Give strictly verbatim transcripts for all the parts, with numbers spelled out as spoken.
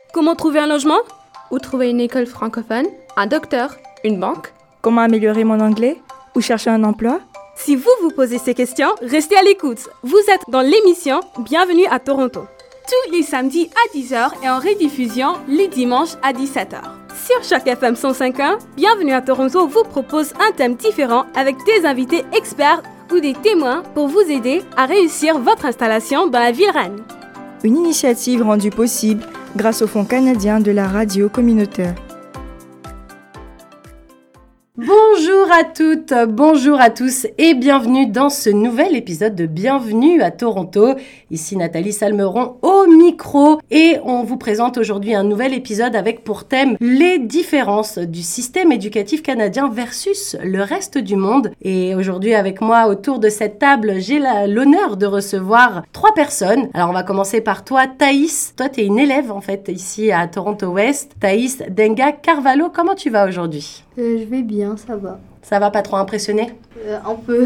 Comment trouver un logement? Où trouver une école francophone? Un docteur? Une banque? Comment améliorer mon anglais? Où chercher un emploi? Si vous vous posez ces questions, restez à l'écoute. Vous êtes dans l'émission Bienvenue à Toronto. Tous les samedis à dix heures et en rediffusion les dimanches à dix-sept heures. Sur Choc F M cent cinq point un, Bienvenue à Toronto vous propose un thème différent avec des invités experts ou des témoins pour vous aider à réussir votre installation dans la ville reine. Une initiative rendue possible grâce au Fonds canadien de la radio communautaire. Bonjour à toutes, bonjour à tous et bienvenue dans ce nouvel épisode de Bienvenue à Toronto. Ici Nathalie Salmeron au micro et on vous présente aujourd'hui un nouvel épisode avec pour thème les différences du système éducatif canadien versus le reste du monde. Et aujourd'hui avec moi autour de cette table, j'ai la, l'honneur de recevoir trois personnes. Alors on va commencer par toi Thaïs. Toi tu es une élève en fait ici à Toronto West. Thaïs Denga Carvalho, comment tu vas aujourd'hui? Euh, je vais bien, ça va. Ça va pas trop impressionner? euh, Un peu.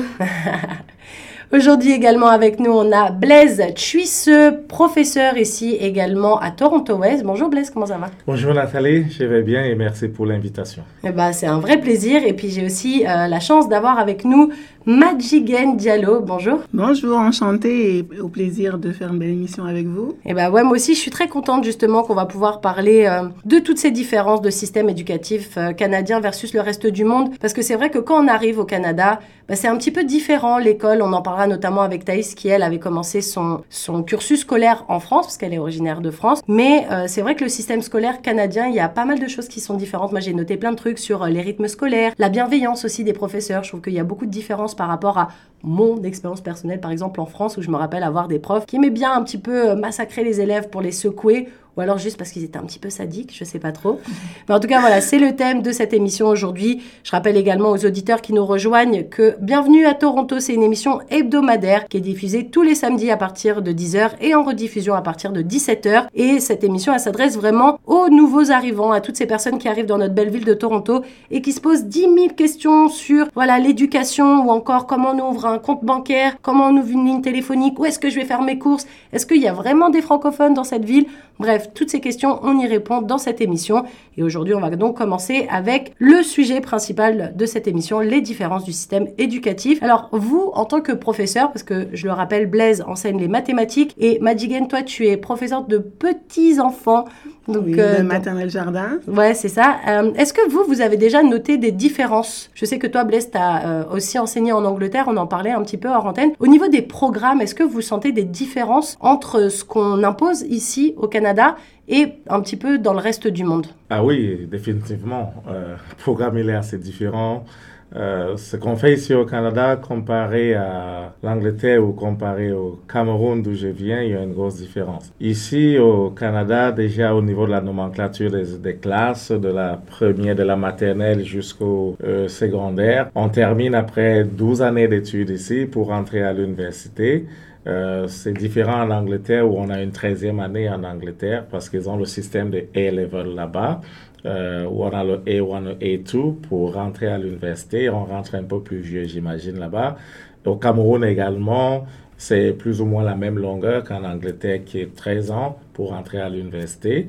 Aujourd'hui également avec nous, on a Blaise Chuisseux, professeur ici également à Toronto West. Bonjour Blaise, comment ça va? Bonjour Nathalie, je vais bien et merci pour l'invitation. Eh ben, c'est un vrai plaisir et puis j'ai aussi euh, la chance d'avoir avec nous Madjiguène Diallo. Bonjour. Bonjour, enchantée et au plaisir de faire une belle émission avec vous. Eh ben ouais, moi aussi je suis très contente justement qu'on va pouvoir parler euh, de toutes ces différences de système éducatif euh, canadien versus le reste du monde parce que c'est vrai que quand on arrive au Canada, bah, c'est un petit peu différent l'école, on en parlera notamment avec Thaïs qui elle avait commencé son, son cursus scolaire en France parce qu'elle est originaire de France, mais euh, c'est vrai que le système scolaire canadien, il y a pas mal de choses qui sont différentes. Moi j'ai noté plein de trucs sur euh, les rythmes scolaires, la bienveillance aussi des professeurs, je trouve qu'il y a beaucoup de différences par rapport à mon expérience personnelle, par exemple en France, où je me rappelle avoir des profs qui aimaient bien un petit peu massacrer les élèves pour les secouer, ou alors juste parce qu'ils étaient un petit peu sadiques, je sais pas trop. Mais en tout cas, voilà, c'est le thème de cette émission aujourd'hui. Je rappelle également aux auditeurs qui nous rejoignent que Bienvenue à Toronto, c'est une émission hebdomadaire qui est diffusée tous les samedis à partir de dix heures et en rediffusion à partir de dix-sept heures. Et cette émission, elle s'adresse vraiment aux nouveaux arrivants, à toutes ces personnes qui arrivent dans notre belle ville de Toronto et qui se posent dix mille questions sur, voilà, l'éducation ou encore comment on ouvre un compte bancaire, comment on ouvre une ligne téléphonique, où est-ce que je vais faire mes courses, est-ce qu'il y a vraiment des francophones dans cette ville? Bref, toutes ces questions, on y répond dans cette émission. Et aujourd'hui, on va donc commencer avec le sujet principal de cette émission, les différences du système éducatif. Alors, vous, en tant que professeur, parce que je le rappelle, Blaise enseigne les mathématiques et Madjiguène, toi, tu es professeur de petits enfants. Donc, oui, euh, de maternelle jardin. Ouais, c'est ça. Euh, est-ce que vous, vous avez déjà noté des différences? Je sais que toi, Blaise, tu as euh, aussi enseigné en Angleterre, on en parlait un petit peu hors antenne. Au niveau des programmes, est-ce que vous sentez des différences entre ce qu'on impose ici au Canada et un petit peu dans le reste du monde? Ah oui, définitivement. Euh, le programme, il est assez différent. Euh, ce qu'on fait ici au Canada, comparé à l'Angleterre ou comparé au Cameroun d'où je viens, il y a une grosse différence. Ici au Canada, déjà au niveau de la nomenclature des, des classes, de la première, de la maternelle jusqu'au euh, secondaire, on termine après douze années d'études ici pour entrer à l'université. Euh, c'est différent en Angleterre où on a une treizième année en Angleterre parce qu'ils ont le système de A-level là-bas. Euh, où on a le A un, A deux pour rentrer à l'université. On rentre un peu plus vieux, j'imagine, là-bas. Au Cameroun également, c'est plus ou moins la même longueur qu'en Angleterre, qui est treize ans pour rentrer à l'université.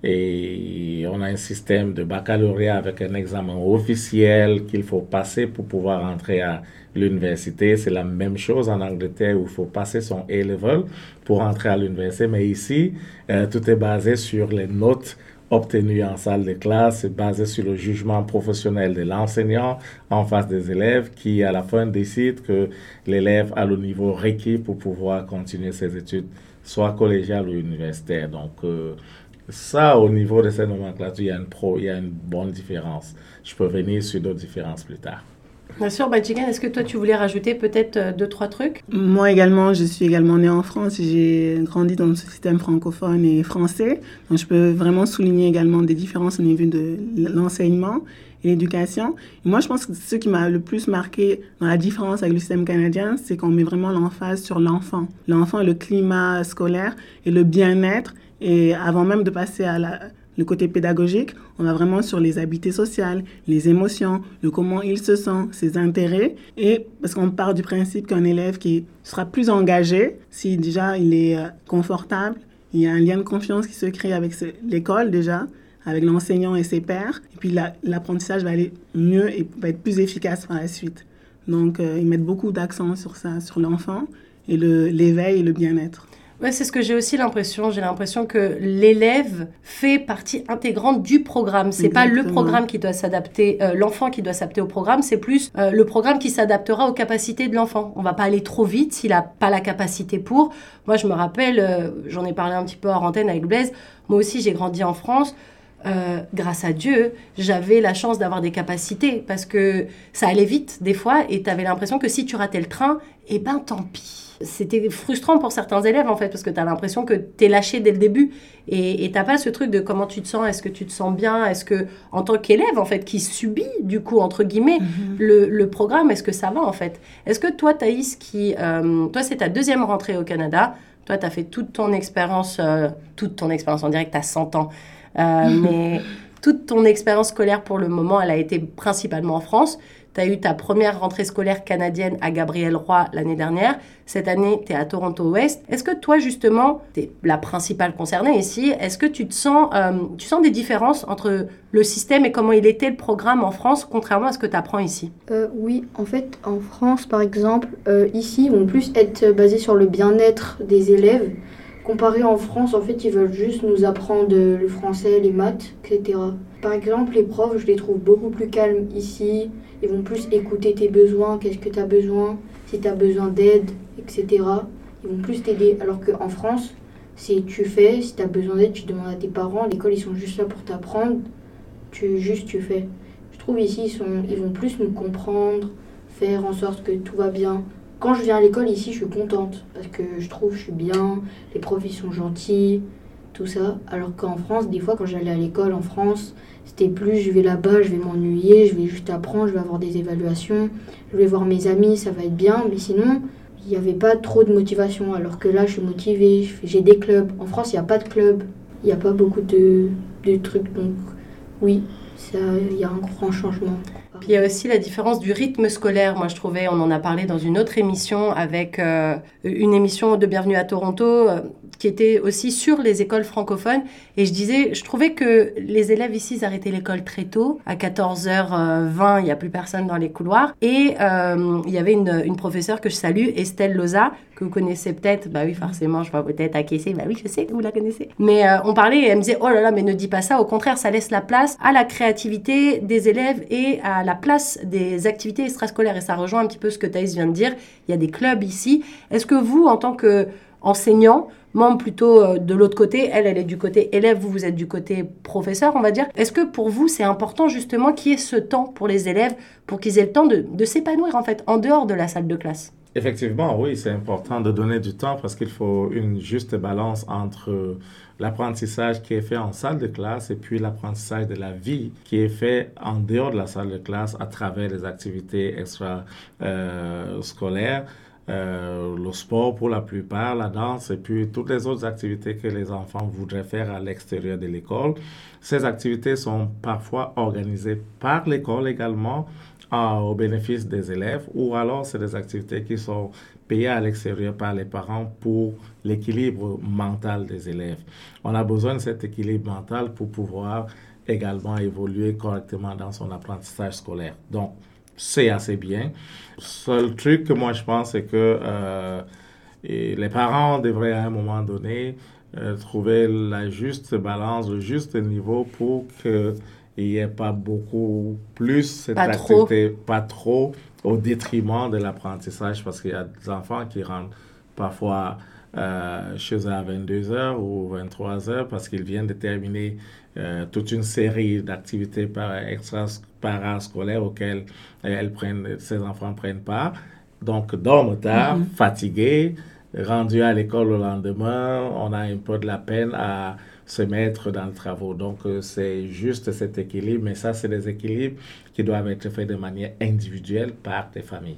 Et on a un système de baccalauréat avec un examen officiel qu'il faut passer pour pouvoir entrer à l'université. C'est la même chose en Angleterre où il faut passer son A-level pour entrer à l'université. Mais ici, euh, tout est basé sur les notes obtenu en salle de classe, c'est basé sur le jugement professionnel de l'enseignant en face des élèves qui, à la fin, décide que l'élève a le niveau requis pour pouvoir continuer ses études, soit collégiales ou universitaires. Donc, euh, ça, au niveau de cette nomenclature, il y a une, pro, il y a une bonne différence. Je peux venir sur d'autres différences plus tard. Bien sûr, Madjiguène, est-ce que toi, tu voulais rajouter peut-être euh, deux, trois trucs? Moi également, je suis également née en France. J'ai grandi dans le système francophone et français. Donc, je peux vraiment souligner également des différences au niveau de l'enseignement et l'éducation. Et moi, je pense que ce qui m'a le plus marqué dans la différence avec le système canadien, c'est qu'on met vraiment l'emphase sur l'enfant. L'enfant, le climat scolaire et le bien-être. Et avant même de passer à la... le côté pédagogique, on va vraiment sur les habiletés sociales, les émotions, le comment il se sent, ses intérêts. Et parce qu'on part du principe qu'un élève qui sera plus engagé, si déjà il est confortable, il y a un lien de confiance qui se crée avec ce, l'école déjà, avec l'enseignant et ses pairs. Et puis la, l'apprentissage va aller mieux et va être plus efficace par la suite. Donc, euh, ils mettent beaucoup d'accent sur ça, sur l'enfant et le, l'éveil et le bien-être. Ouais, c'est ce que j'ai aussi l'impression. J'ai l'impression que l'élève fait partie intégrante du programme. C'est Exactement. Pas le programme qui doit s'adapter, euh, l'enfant qui doit s'adapter au programme, c'est plus euh, le programme qui s'adaptera aux capacités de l'enfant. On va pas aller trop vite s'il a pas la capacité pour. Moi, je me rappelle, euh, j'en ai parlé un petit peu hors antenne avec Blaise. Moi aussi, j'ai grandi en France. Euh, grâce à Dieu, j'avais la chance d'avoir des capacités parce que ça allait vite des fois et tu avais l'impression que si tu ratais le train, eh ben tant pis. C'était frustrant pour certains élèves en fait parce que tu as l'impression que tu es lâché dès le début et tu n'as pas ce truc de comment tu te sens, est-ce que tu te sens bien, est-ce que en tant qu'élève en fait qui subit du coup entre guillemets mm-hmm. le, le programme, est-ce que ça va en fait. Est-ce que toi Thaïs, qui, euh, toi c'est ta deuxième rentrée au Canada, toi tu as fait toute ton expérience, euh, toute ton expérience en direct à cent ans, euh, mais toute ton expérience scolaire pour le moment elle a été principalement en France. Tu as eu ta première rentrée scolaire canadienne à Gabriel-Roy l'année dernière. Cette année, tu es à Toronto-Ouest. Est-ce que toi, justement, tu es la principale concernée ici, est-ce que tu te sens, euh, tu sens des différences entre le système et comment il était le programme en France, contrairement à ce que tu apprends ici? euh, Oui, en fait, en France, par exemple, euh, ici, ils vont plus être basés sur le bien-être des élèves. Comparé en France, en fait, ils veulent juste nous apprendre le français, les maths, et cetera. Par exemple, les profs, je les trouve beaucoup plus calmes ici. Ils vont plus écouter tes besoins, qu'est-ce que tu as besoin, si tu as besoin d'aide, et cetera. Ils vont plus t'aider. Alors qu'en France, c'est tu fais, si tu as besoin d'aide, tu demandes à tes parents. L'école, ils sont juste là pour t'apprendre. Tu, juste tu fais. Je trouve ici, ils, sont, ils vont plus nous comprendre, faire en sorte que tout va bien. Quand je viens à l'école ici, je suis contente parce que je trouve que je suis bien, les profs ils sont gentils, tout ça. Alors qu'en France, des fois quand j'allais à l'école en France, c'était plus je vais là-bas, je vais m'ennuyer, je vais juste apprendre, je vais avoir des évaluations, je vais voir mes amis, ça va être bien. Mais sinon, il n'y avait pas trop de motivation. Alors que là, je suis motivée, j'ai des clubs. En France, il n'y a pas de club, il n'y a pas beaucoup de, de trucs. Donc oui, il y a un grand changement. Puis il y a aussi la différence du rythme scolaire. Moi, je trouvais, on en a parlé dans une autre émission avec euh, une émission de Bienvenue à Toronto euh, qui était aussi sur les écoles francophones. Et je disais, je trouvais que les élèves ici, ils arrêtaient l'école très tôt. À quatorze heures vingt, il n'y a plus personne dans les couloirs. Et euh, il y avait une, une professeure que je salue, Estelle Loza, que vous connaissez peut-être. Bah oui, forcément, je vois peut-être acquiescer. Bah oui, je sais que vous la connaissez. Mais euh, on parlait et elle me disait, oh là là, mais ne dis pas ça. Au contraire, ça laisse la place à la créativité des élèves et à la place des activités extrascolaires. Et ça rejoint un petit peu ce que Thaïs vient de dire. Il y a des clubs ici. Est-ce que vous, en tant qu'enseignant, membre plutôt de l'autre côté, elle, elle est du côté élève, vous, vous êtes du côté professeur, on va dire. Est-ce que pour vous, c'est important justement qu'il y ait ce temps pour les élèves, pour qu'ils aient le temps de, de s'épanouir en fait, en dehors de la salle de classe? Effectivement, oui, c'est important de donner du temps parce qu'il faut une juste balance entre l'apprentissage qui est fait en salle de classe et puis l'apprentissage de la vie qui est fait en dehors de la salle de classe à travers les activités extra-scolaires, euh, euh, le sport pour la plupart, la danse et puis toutes les autres activités que les enfants voudraient faire à l'extérieur de l'école. Ces activités sont parfois organisées par l'école également, Euh, au bénéfice des élèves, ou alors c'est des activités qui sont payées à l'extérieur par les parents pour l'équilibre mental des élèves. On a besoin de cet équilibre mental pour pouvoir également évoluer correctement dans son apprentissage scolaire. Donc, c'est assez bien. Le seul truc que moi je pense, c'est que euh, et les parents devraient à un moment donné euh, trouver la juste balance, le juste niveau pour que il n'y ait pas beaucoup plus cette pas activité, trop. pas trop au détriment de l'apprentissage parce qu'il y a des enfants qui rentrent parfois euh, chez eux à vingt-deux heures ou vingt-trois heures parce qu'ils viennent de terminer euh, toute une série d'activités extra parascolaires auxquelles elles prennent, ces enfants prennent part. Donc, dorment tard, mm-hmm. fatigués, rendus à l'école le lendemain, on a un peu de la peine à se mettre dans le travail. Donc, euh, c'est juste cet équilibre, mais ça, c'est des équilibres qui doivent être faits de manière individuelle par des familles.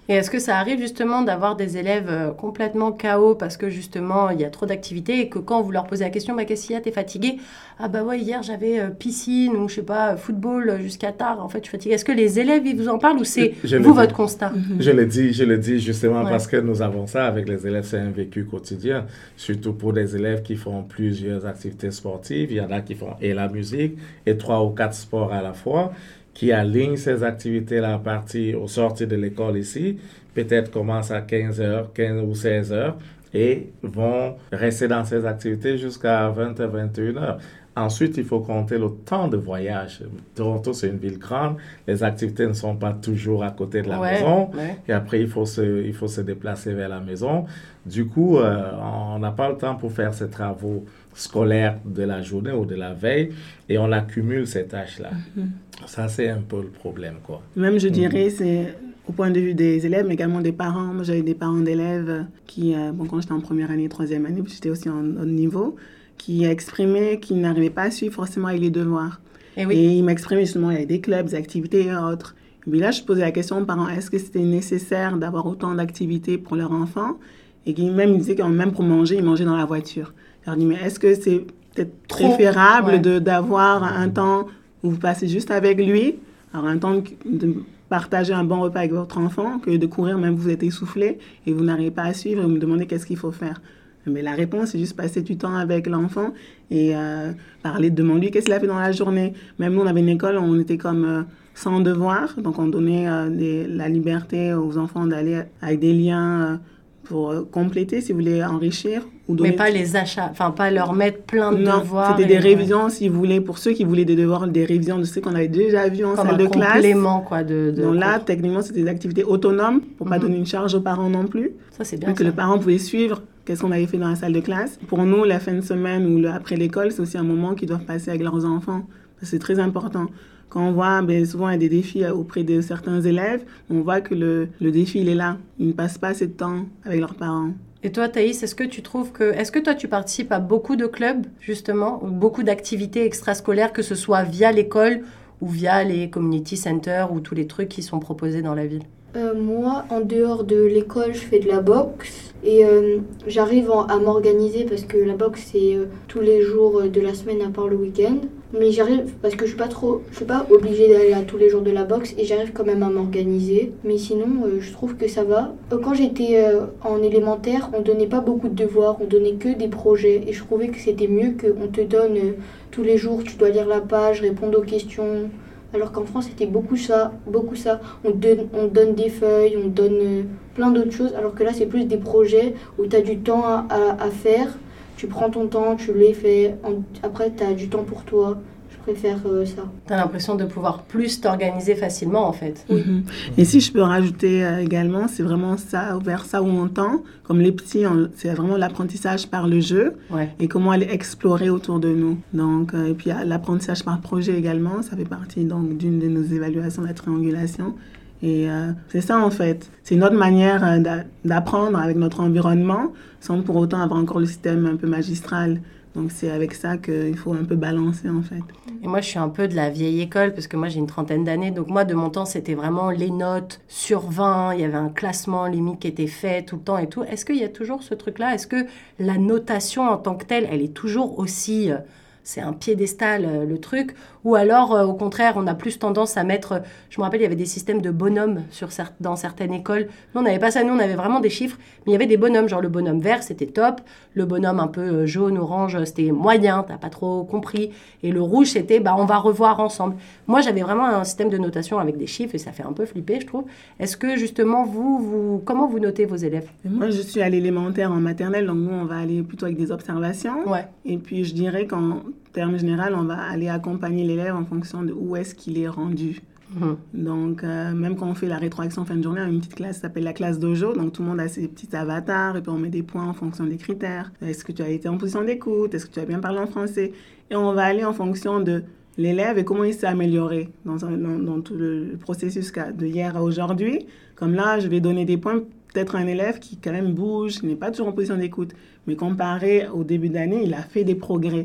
Et est-ce que ça arrive justement d'avoir des élèves euh, complètement K O parce que justement il y a trop d'activités et que quand vous leur posez la question, bah, qu'est-ce qu'il y a, t'es fatigué? Ah bah ouais, hier j'avais euh, piscine ou je sais pas, football euh, jusqu'à tard, en fait je suis fatiguée. Est-ce que les élèves ils vous en parlent ou c'est Je- je vous le votre dis. constat? Mhm. Je le dis, je le dis justement Ouais. parce que nous avons ça avec les élèves, c'est un vécu quotidien, surtout pour des élèves qui font plusieurs activités sportives. Il y en a qui font et la musique et trois ou quatre sports à la fois, qui alignent ces activités-là à partir au sortir de l'école ici, peut-être commencent à quinze heures, quinze ou seize heures et vont rester dans ces activités jusqu'à vingt heures, vingt et une heures. Ensuite, il faut compter le temps de voyage. Toronto, c'est une ville grande. Les activités ne sont pas toujours à côté de la Ouais, maison. ouais. Et après, il faut, se, il faut se déplacer vers la maison. Du coup, euh, on n'a pas le temps pour faire ces travaux scolaires de la journée ou de la veille. Et on accumule ces tâches-là. Ça, c'est un peu le problème, quoi. Même, je dirais, c'est au point de vue des élèves, mais également des parents. Moi, j'avais des parents d'élèves qui, euh, bon, quand j'étais en première année, troisième année, puis j'étais aussi en haut niveau, qui exprimaient qu'ils n'arrivaient pas à suivre forcément avec les devoirs. Et oui. Et ils m'exprimaient justement, il y avait des clubs, des activités et autres. Et puis là, je posais la question aux parents, est-ce que c'était nécessaire d'avoir autant d'activités pour leur enfant? Et qui même ils disaient que même pour manger, ils mangeaient dans la voiture. Je leur dis, mais est-ce que c'est peut-être Trop, préférable ouais. de, d'avoir un temps où vous passez juste avec lui, alors un temps de partager un bon repas avec votre enfant, que de courir même vous êtes essoufflé et vous n'arrivez pas à suivre et vous me demandez qu'est-ce qu'il faut faire. Mais la réponse, c'est juste passer du temps avec l'enfant et euh, parler, demander qu'est-ce qu'il a fait dans la journée. Même nous, on avait une école, on était comme euh, sans devoir, donc on donnait euh, des, la liberté aux enfants d'aller avec des liens euh, pour euh, compléter, si vous voulez enrichir. Ou donner... Mais pas les achats, enfin pas leur mettre plein de non, devoirs. c'était des et- révisions, si vous voulez, pour ceux qui voulaient des devoirs, des révisions de ce qu'on avait déjà vu en Comme salle un de classe. complément, quoi, de, de Donc là, cours. techniquement, c'était des activités autonomes pour pas Mhm. donner une charge aux parents non plus. Ça, c'est bien. Donc que ça. le parent pouvait suivre qu'est-ce qu'on avait fait dans la salle de classe. Pour nous, la fin de semaine ou le, après l'école, c'est aussi un moment qu'ils doivent passer avec leurs enfants. C'est très important. Quand on voit, ben, souvent, il y a des défis auprès de certains élèves, on voit que le, le défi, il est là. Ils ne passent pas assez de temps avec leurs parents. Et toi, Thaïs, est-ce que tu trouves que... Est-ce que toi, tu participes à beaucoup de clubs, justement, ou beaucoup d'activités extrascolaires, que ce soit via l'école ou via les community centers ou tous les trucs qui sont proposés dans la ville? Euh, moi, en dehors de l'école, je fais de la boxe et euh, j'arrive en- à m'organiser parce que la boxe, c'est euh, tous les jours euh, de la semaine à part le week-end. Mais j'arrive parce que je suis pas trop, je suis pas obligée d'aller à tous les jours de la boxe et j'arrive quand même à m'organiser. Mais sinon, euh, je trouve que ça va. Euh, Quand j'étais euh, en élémentaire, on donnait pas beaucoup de devoirs, on donnait que des projets et je trouvais que c'était mieux qu'on te donne euh, tous les jours, tu dois lire la page, répondre aux questions. Alors qu'en France, c'était beaucoup ça, beaucoup ça. On donne, on donne des feuilles, on donne euh, plein d'autres choses. Alors que là, c'est plus des projets où tu as du temps à, à, à faire. Tu prends ton temps, tu les fais. En- après, tu as du temps pour toi. Je préfère euh, ça. T'as l'impression de pouvoir plus t'organiser facilement, en fait. Mhm. Et si je peux rajouter euh, également, c'est vraiment ça, vers ça où on tend. Comme les petits, on- c'est vraiment l'apprentissage par le jeu Ouais. et comment aller explorer autour de nous. Donc, euh, et puis euh, l'apprentissage par projet également, ça fait partie donc d'une de nos évaluations de la triangulation. Et euh, c'est ça en fait. C'est une autre manière euh, d'a- d'apprendre avec notre environnement sans pour autant avoir encore le système un peu magistral. Donc c'est avec ça qu'il faut un peu balancer en fait. Et moi, je suis un peu de la vieille école parce que moi, j'ai une trentaine d'années. Donc moi, de mon temps, c'était vraiment les notes sur vingt. Il y avait un classement limite qui était fait tout le temps et tout. Est-ce qu'il y a toujours ce truc-là? Est-ce que la notation en tant que telle, elle est toujours aussi... euh, c'est un piédestal, euh, le truc. Ou alors, euh, au contraire, on a plus tendance à mettre... euh, je me rappelle, il y avait des systèmes de bonhommes sur cer- dans certaines écoles. Nous, on n'avait pas ça. Nous, on avait vraiment des chiffres. Mais il y avait des bonhommes. Genre, le bonhomme vert, c'était top. Le bonhomme un peu euh, jaune, orange, c'était moyen. T'as pas trop compris. Et le rouge, c'était, bah, on va revoir ensemble. Moi, j'avais vraiment un système de notation avec des chiffres. Et ça fait un peu flipper, je trouve. Est-ce que, justement, vous, vous comment vous notez vos élèves? Et moi, je suis à l'élémentaire en maternelle, donc nous, on va aller plutôt avec des observations. Ouais. Et puis, je dirais qu'en termes général, on va aller accompagner l'élève en fonction de où est-ce qu'il est rendu. Mhm. Donc, euh, même quand on fait la rétroaction fin de journée, on a une petite classe qui s'appelle la classe dojo. Donc, tout le monde a ses petits avatars et puis on met des points en fonction des critères. Est-ce que tu as été en position d'écoute? Est-ce que tu as bien parlé en français? Et on va aller en fonction de l'élève et comment il s'est amélioré dans, un- dans, dans tout le processus qu'a- de hier à aujourd'hui. Comme là, je vais donner des points. Peut-être un élève qui quand même bouge, qui n'est pas toujours en position d'écoute. Mais comparé au début d'année, il a fait des progrès.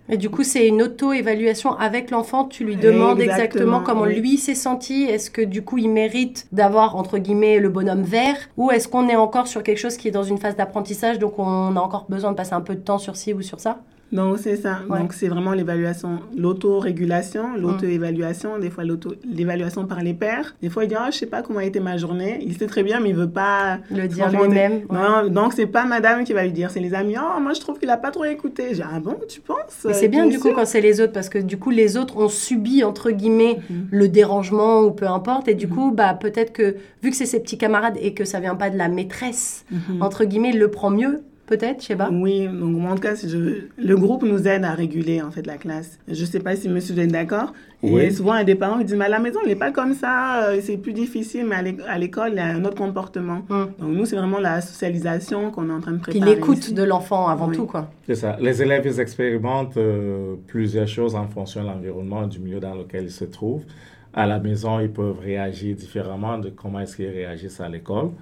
Et du coup, c'est une auto-évaluation avec l'enfant. Tu lui demandes exactement, exactement comment oui. lui s'est senti. Est-ce que du coup, il mérite d'avoir, entre guillemets, le bonhomme vert? Ou est-ce qu'on est encore sur quelque chose qui est dans une phase d'apprentissage, donc on a encore besoin de passer un peu de temps sur ci ou sur ça? Non, c'est ça. Ouais. Donc, c'est vraiment l'évaluation, l'auto-régulation, l'auto-évaluation, mmh. des fois l'auto, l'évaluation par les pairs. Des fois, il dit « Ah, oh, je sais pas comment a été ma journée. » Il sait très bien, mais il veut pas... Le dire lui-même. Non, ouais. Donc, c'est pas madame qui va lui dire, c'est les amis. « Oh, moi, je trouve qu'il a pas trop écouté. » J'ai « Ah bon, tu penses ?» Mais c'est bien, du coup, quand c'est les autres, parce que du coup, les autres ont subi, entre guillemets, mmh. le dérangement ou peu importe. Et du mmh. coup, bah, peut-être que, vu que c'est ses petits camarades et que ça vient pas de la maîtresse, mmh. entre guillemets, il le prend mieux. Peut-être, je sais pas. Oui, donc en tout cas, je, le groupe nous aide à réguler en fait la classe. Je sais pas si monsieur est d'accord. Oui. Et souvent, il y a des parents qui disent, mais à la maison, il n'est pas comme ça, c'est plus difficile, mais à l'école, il y a un autre comportement. Hum. Donc nous, c'est vraiment la socialisation qu'on est en train de préparer. Puis l'écoute ici. de l'enfant avant oui. tout, quoi. C'est ça. Les élèves, ils expérimentent euh, plusieurs choses en fonction de l'environnement et du milieu dans lequel ils se trouvent. À la maison, ils peuvent réagir différemment de comment est-ce qu'ils réagissent à l'école.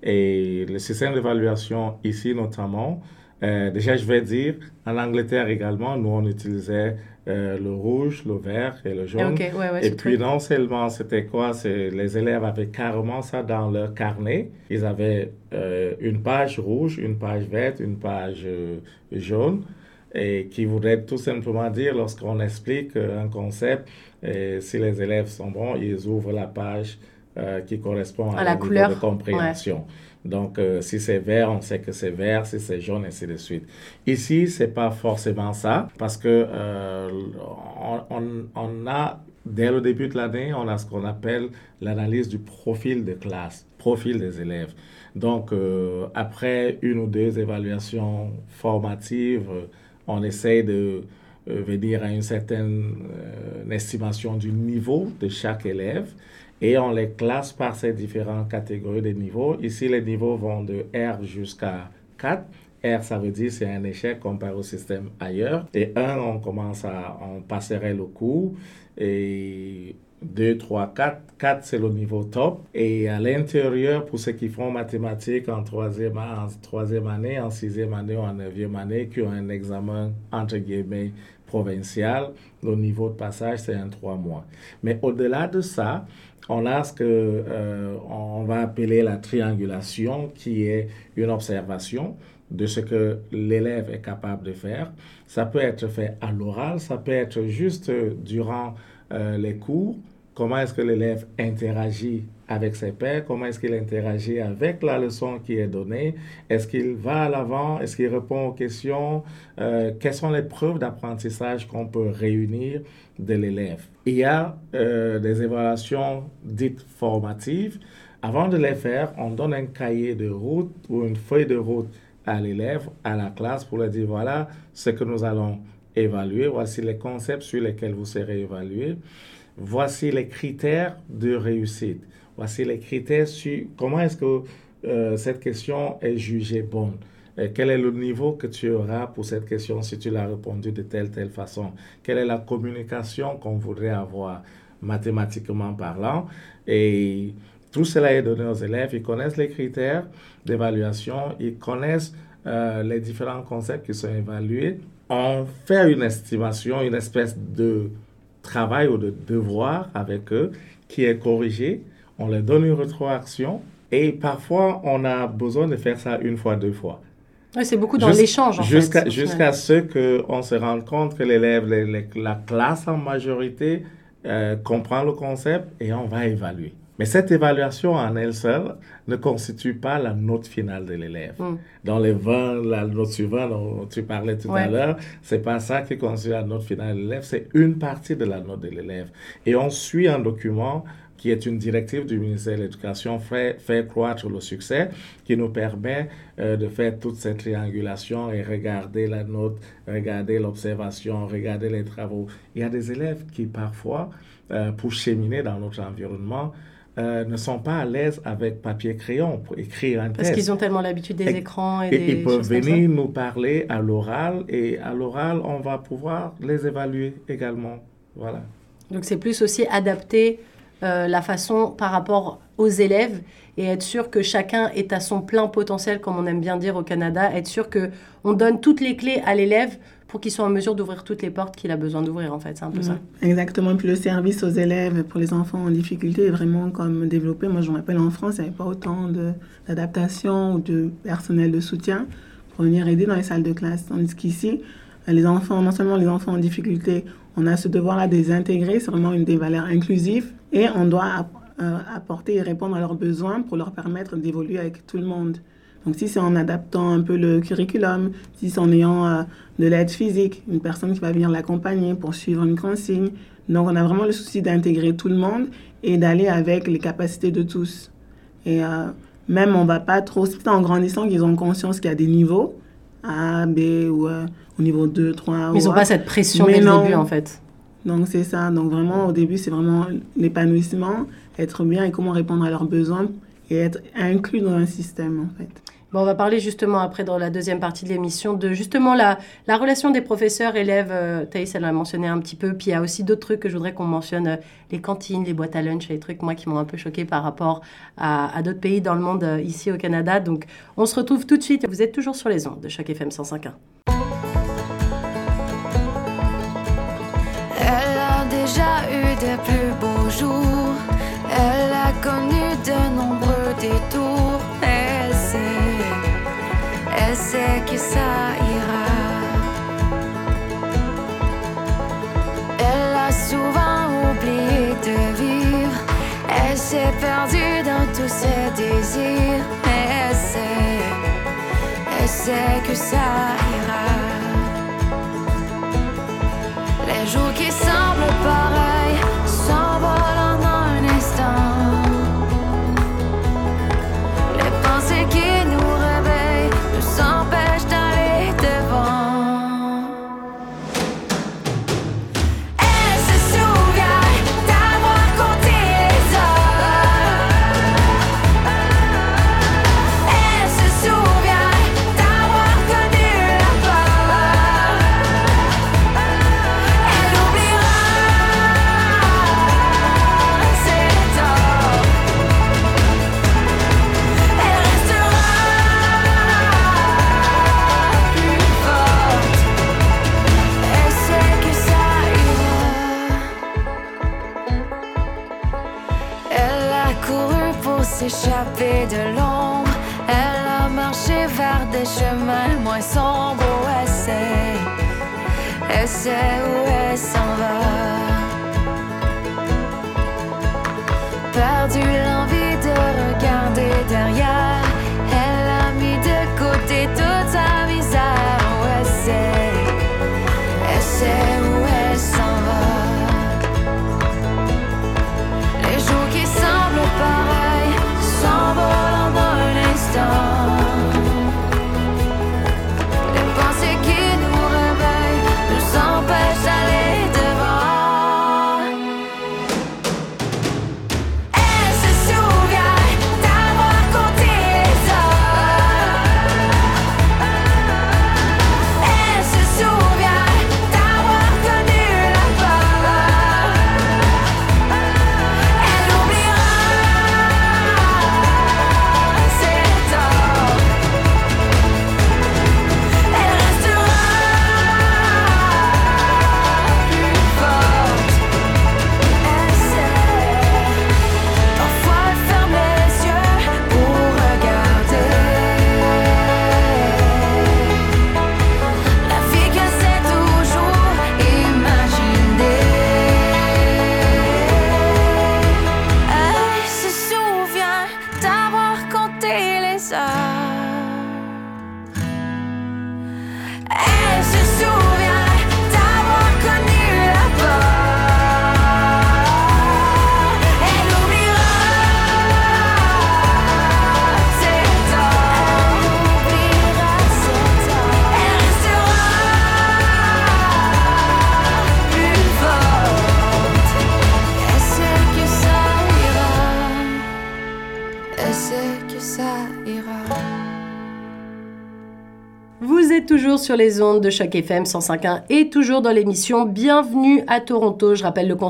Et le système d'évaluation ici notamment, euh, déjà je vais dire, en Angleterre également, nous on utilisait euh, le rouge, le vert et le jaune. Okay, ouais, ouais, et puis non seulement c'était quoi, c'est, les élèves avaient carrément ça dans leur carnet. Ils avaient euh, une page rouge, une page verte, une page euh, jaune. Et qui voudrait tout simplement dire, lorsqu'on explique un concept, et si les élèves sont bons, ils ouvrent la page Euh, qui correspond à, à la couleur de compréhension. Ouais. Donc, euh, si c'est vert, on sait que c'est vert, si c'est jaune, ainsi de suite. Ici, c'est pas forcément ça, parce que euh, on, on, on a, dès le début de l'année, on a ce qu'on appelle l'analyse du profil de classe, profil des élèves. Donc, euh, après une ou deux évaluations formatives, on essaie de euh, venir à une certaine euh, estimation du niveau de chaque élève. Et on les classe par ces différentes catégories de niveaux. Ici, les niveaux vont de R jusqu'à quatre. R, ça veut dire c'est un échec comparé au système ailleurs. Et un, on commence à, on passerait le cours. Et deux, trois, quatre. quatre, c'est le niveau top. Et à l'intérieur, pour ceux qui font mathématiques en troisième, en troisième année, en sixième année ou en neuvième année, qui ont un examen, entre guillemets, provincial, le niveau de passage, c'est un trois mois. Mais au-delà de ça, on a ce que euh, on va appeler la triangulation, qui est une observation de ce que l'élève est capable de faire. Ça peut être fait à l'oral, ça peut être juste durant euh, les cours. Comment est-ce que l'élève interagit avec ses pairs? Comment est-ce qu'il interagit avec la leçon qui est donnée? Est-ce qu'il va à l'avant? Est-ce qu'il répond aux questions? Euh, quelles sont les preuves d'apprentissage qu'on peut réunir de l'élève? Il y a euh, des évaluations dites formatives. Avant de les faire, on donne un cahier de route ou une feuille de route à l'élève, à la classe, pour lui dire, voilà ce que nous allons évaluer, voici les concepts sur lesquels vous serez évalué. Voici les critères de réussite. Voici les critères sur comment est-ce que euh, cette question est jugée bonne. Et quel est le niveau que tu auras pour cette question si tu l'as répondu de telle, telle façon? Quelle est la communication qu'on voudrait avoir mathématiquement parlant? Et tout cela est donné aux élèves. Ils connaissent les critères d'évaluation. Ils connaissent euh, les différents concepts qui sont évalués. On fait une estimation, une espèce de travail ou de devoir avec eux qui est corrigé. On leur donne une rétroaction et parfois on a besoin de faire ça une fois, deux fois. Oui, c'est beaucoup dans Jusqu', l'échange en jusqu'à, fait. Jusqu'à ce qu'on se rende compte que l'élève, les, les, la classe en majorité euh, comprend le concept et on va évaluer. Mais cette évaluation en elle seule ne constitue pas la note finale de l'élève. Mm. Dans les vingt, la note suivante dont tu parlais tout ouais. à l'heure, c'est pas ça qui constitue la note finale de l'élève, c'est une partie de la note de l'élève. Et on suit un document qui est une directive du ministère de l'Éducation, fait, fait croître le succès, qui nous permet euh, de faire toute cette triangulation et regarder la note, regarder l'observation, regarder les travaux. Il y a des élèves qui parfois, euh, pour cheminer dans notre environnement, Euh, ne sont pas à l'aise avec papier-crayon pour écrire un Parce test. Parce qu'ils ont tellement l'habitude des et, écrans et, et des ils peuvent choses venir nous parler à l'oral et à l'oral, on va pouvoir les évaluer également. Voilà. Donc, c'est plus aussi adapter euh, la façon par rapport aux élèves et être sûr que chacun est à son plein potentiel, comme on aime bien dire au Canada, être sûr qu'on donne toutes les clés à l'élève pour qu'il soit en mesure d'ouvrir toutes les portes qu'il a besoin d'ouvrir, en fait. C'est un peu mmh. ça. Exactement. Puis le service aux élèves pour les enfants en difficulté est vraiment comme développé. Moi, je me rappelle, en France, il n'y avait pas autant de, d'adaptation ou de personnel de soutien pour venir aider dans les salles de classe. Tandis qu'ici, les enfants, non seulement les enfants en difficulté, on a ce devoir-là de les intégrer, c'est vraiment une des valeurs inclusives, et on doit euh, apporter et répondre à leurs besoins pour leur permettre d'évoluer avec tout le monde. Donc si c'est en adaptant un peu le curriculum, si c'est en ayant euh, de l'aide physique, une personne qui va venir l'accompagner pour suivre une consigne. Donc on a vraiment le souci d'intégrer tout le monde et d'aller avec les capacités de tous. Et euh, même on ne va pas trop, c'est en grandissant qu'ils ont conscience qu'il y a des niveaux, A, B ou euh, au niveau deux, trois. Mais ils n'ont pas cette pression dès le début en fait. Donc c'est ça, donc vraiment au début c'est vraiment l'épanouissement, être bien et comment répondre à leurs besoins et être inclus dans un système en fait. Bon, on va parler justement après dans la deuxième partie de l'émission de justement la, la relation des professeurs-élèves. Euh, Thaïs, elle l'a mentionné un petit peu. Puis il y a aussi d'autres trucs que je voudrais qu'on mentionne. Euh, les cantines, les boîtes à lunch, les trucs moi qui m'ont un peu choquée par rapport à, à d'autres pays dans le monde, euh, ici au Canada. Donc on se retrouve tout de suite. Vous êtes toujours sur les ondes de Choc F M cent cinq point un. Elle a déjà eu de plus beaux jours. Elle a connu de nombreux détours. Elle sait, elle sait que ça ira. Elle a souvent oublié de vivre. Elle s'est perdue dans tous ses désirs. Elle sait, elle sait que ça ira. Les jours qui semblent pareils s'envolent en un instant. Les pensées qui nous réveillent nous empêchent d'aller devant. Elle se souvient d'avoir compté les heures. Elle se souvient d'avoir connu la peur. Elle oubliera ses torts. Elle restera plus forte. Elle sait que ça ira. Elle a couru pour s'échapper de l'ombre. Elle a marché vers des chemins moins sombres. Oh, elle sait, elle sait où elle s'en va. Perdu l'envie de regarder derrière. Elle a mis de côté toute sa misère. Oh, elle sait, elle sait où elle s'en va. Les jours qui semblent pareils s'envolent en un instant. Les pensées qui nous réveillent nous empêchent d'aller devant. Elle se souvient d'avoir compté les heures. Elle se souvient d'avoir connu la peur. Elle oubliera ses torts. Elle restera plus forte. Elle sait. Parfois elle ferme les yeux pour regarder la vie qu'elle s'est toujours imaginée. Elle se souvient d'avoir compté les heures. Elle se souvient d'avoir connu la peur. Elle oubliera ses torts. Elle oubliera ses torts. Elle restera plus forte. Elle sait que ça ira. Elle sait que ça ira. Vous êtes toujours sur les ondes de Choc F M cent cinq point un et toujours dans l'émission Bienvenue à Toronto. Je rappelle le concept,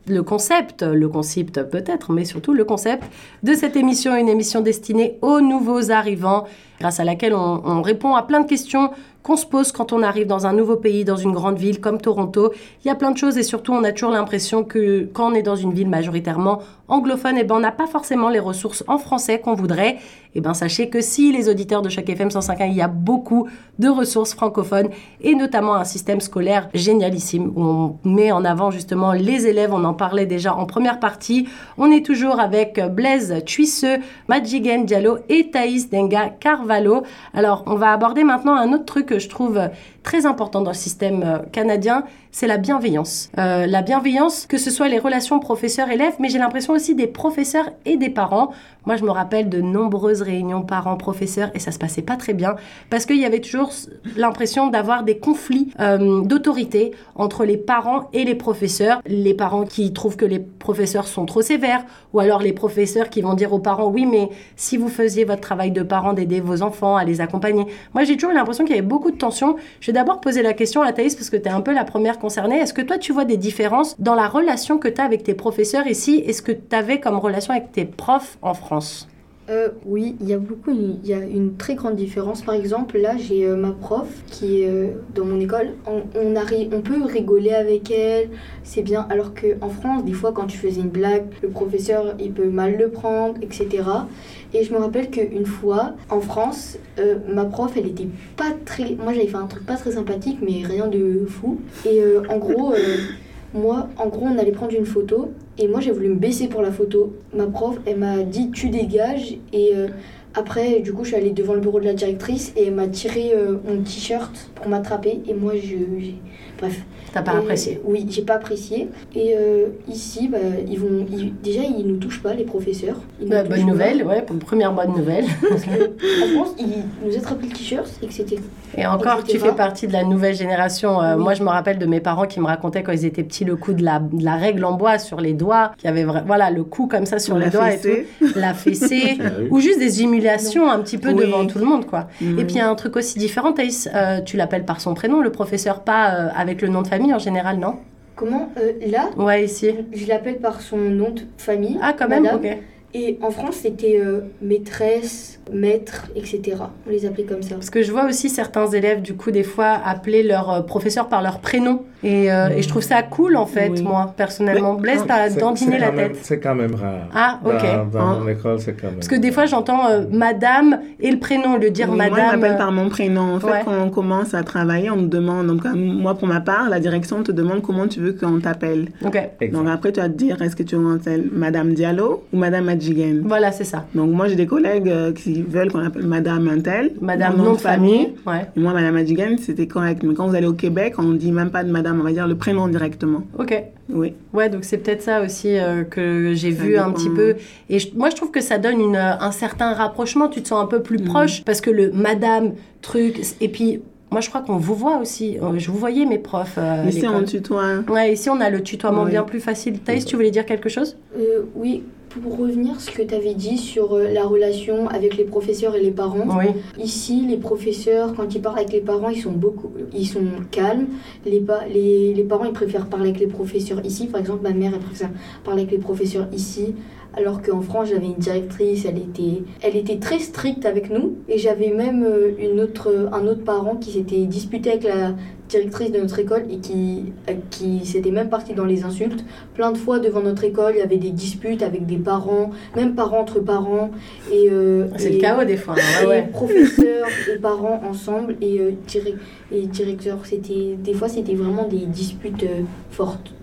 le concept, le concept peut-être, mais surtout le concept de cette émission, une émission destinée aux nouveaux arrivants, grâce à laquelle on, on répond à plein de questions qu'on se pose quand on arrive dans un nouveau pays, dans une grande ville comme Toronto. Il y a plein de choses et surtout, on a toujours l'impression que quand on est dans une ville majoritairement anglophone, eh ben, on n'a pas forcément les ressources en français qu'on voudrait. Eh ben, sachez que si les auditeurs de Choc F M cent cinq point un, il y a beaucoup de ressources francophones et notamment un système scolaire génialissime où on met en avant justement les élèves. On en parlait déjà en première partie. On est toujours avec Blaise Tuisseux, Madjiguène Diallo et Thaïs Denga Carvalho. Alors, on va aborder maintenant un autre truc que je trouve très important dans le système canadien, c'est la bienveillance. Euh, la bienveillance, que ce soit les relations professeurs-élèves, mais j'ai l'impression aussi des professeurs et des parents. Moi, je me rappelle de nombreuses réunions parents-professeurs et ça se passait pas très bien parce qu'il y avait toujours l'impression d'avoir des conflits euh, d'autorité entre les parents et les professeurs. Les parents qui trouvent que les professeurs sont trop sévères ou alors les professeurs qui vont dire aux parents « Oui, mais si vous faisiez votre travail de parent d'aider vos enfants à les accompagner. » Moi, j'ai toujours l'impression qu'il y avait beaucoup de tensions. Je vais d'abord poser la question à Thaïs parce que tu es un peu la première concernée. Est-ce que toi, tu vois des différences dans la relation que tu as avec tes professeurs ici et ce que tu avais comme relation avec tes profs en France? Euh, oui, il y a beaucoup, il y a une très grande différence. Par exemple, là, j'ai euh, ma prof qui est euh, dans mon école. On, on, arrive, on peut rigoler avec elle, c'est bien. Alors qu'en France, des fois, quand tu faisais une blague, le professeur, il peut mal le prendre, et cetera. Et je me rappelle qu'une fois, en France, euh, ma prof, elle était pas très... Moi, j'avais fait un truc pas très sympathique, mais rien de fou. Et euh, en gros... Euh, Moi, en gros, on allait prendre une photo et moi, j'ai voulu me baisser pour la photo. Ma prof, elle m'a dit « tu dégages » et euh, après, du coup, je suis allée devant le bureau de la directrice et elle m'a tiré euh, mon t-shirt pour m'attraper et moi, je... J'ai... Bref. T'as pas et, apprécié? Oui, j'ai pas apprécié. Et euh, ici, bah, ils vont, ils, déjà, ils nous touchent pas, les professeurs. Bah, bonne nouvelle, pas. ouais, première bonne nouvelle. Parce qu'en France, ils nous attrapaient le t-shirt et que c'était... Et encore, tu fais partie de la nouvelle génération. Euh, oui. Moi, je me rappelle de mes parents qui me racontaient quand ils étaient petits le coup de la, de la règle en bois sur les doigts, qui avait vra... voilà, le coup comme ça sur la les doigts fessée. Et tout, la fessée, ou juste des humiliations un petit peu oui. devant tout le monde, quoi. Mmh. Et puis, il y a un truc aussi différent, Thaïs, euh, tu l'appelles par son prénom, le professeur, pas euh, avec le nom de famille en général, non? Comment euh, Là, ouais, ici. Je l'appelle par son nom de famille. Ah, quand même, madame. Ok. Et en France, c'était euh, maîtresse, maître, et cetera. On les appelait comme ça. Parce que je vois aussi certains élèves, du coup, des fois, appeler leur euh, professeur par leur prénom. Et, euh, mmh. et je trouve ça cool, en fait, oui. moi, personnellement. Mais, Blaise, t'as dandiné la même, tête. C'est quand même rare. Ah, ok. Dans, dans hein. mon école, c'est quand même Parce que des fois, j'entends euh, madame et le prénom, le dire oui, madame. Moi, je m'appelle par mon prénom. En fait, ouais. quand on commence à travailler, on nous demande, donc moi, pour ma part, la direction te demande comment tu veux qu'on t'appelle. Ok. Exact. Donc après, tu vas te dire, est-ce que tu veux Madame Diallo ou Madame Madjiguène? Voilà, c'est ça. Donc moi, j'ai des collègues euh, qui veulent qu'on appelle Madame Untel. Madame nom de famille. famille. Ouais. Et moi, Madame Madjiguène, c'était correct. Mais quand vous allez au Québec, on ne dit même pas de Madame, on va dire le prénom directement. Ok. Oui. Ouais, donc c'est peut-être ça aussi euh, que j'ai ça vu dépend. un petit peu. Et je, moi, je trouve que ça donne une, un certain rapprochement. Tu te sens un peu plus mmh. proche parce que le Madame truc. Et puis, moi, je crois qu'on vous voit aussi. Je vous voyais, mes profs. Euh, ici, on tutoie. Ouais, ici, on a le tutoiement oui. bien plus facile. Thaïs, tu voulais dire quelque chose? euh, Oui. Pour revenir à ce que tu avais dit sur euh, la relation avec les professeurs et les parents, oui. ici, les professeurs, quand ils parlent avec les parents, ils sont, beaucoup, ils sont calmes. Les, pa- les, les parents, ils préfèrent parler avec les professeurs ici. Par exemple, ma mère, elle préfère parler avec les professeurs ici. Alors qu'en France, j'avais une directrice, elle était, elle était très stricte avec nous. Et j'avais même euh, une autre, un autre parent qui s'était disputé avec la directrice de notre école et qui, qui s'était même parti dans les insultes. Plein de fois devant notre école, il y avait des disputes avec des parents, même parents entre parents. Et, euh, c'est et, le chaos des fois. Et ouais. professeurs et parents ensemble et, euh, direct, et directeurs. C'était, des fois, c'était vraiment des disputes euh, fortes.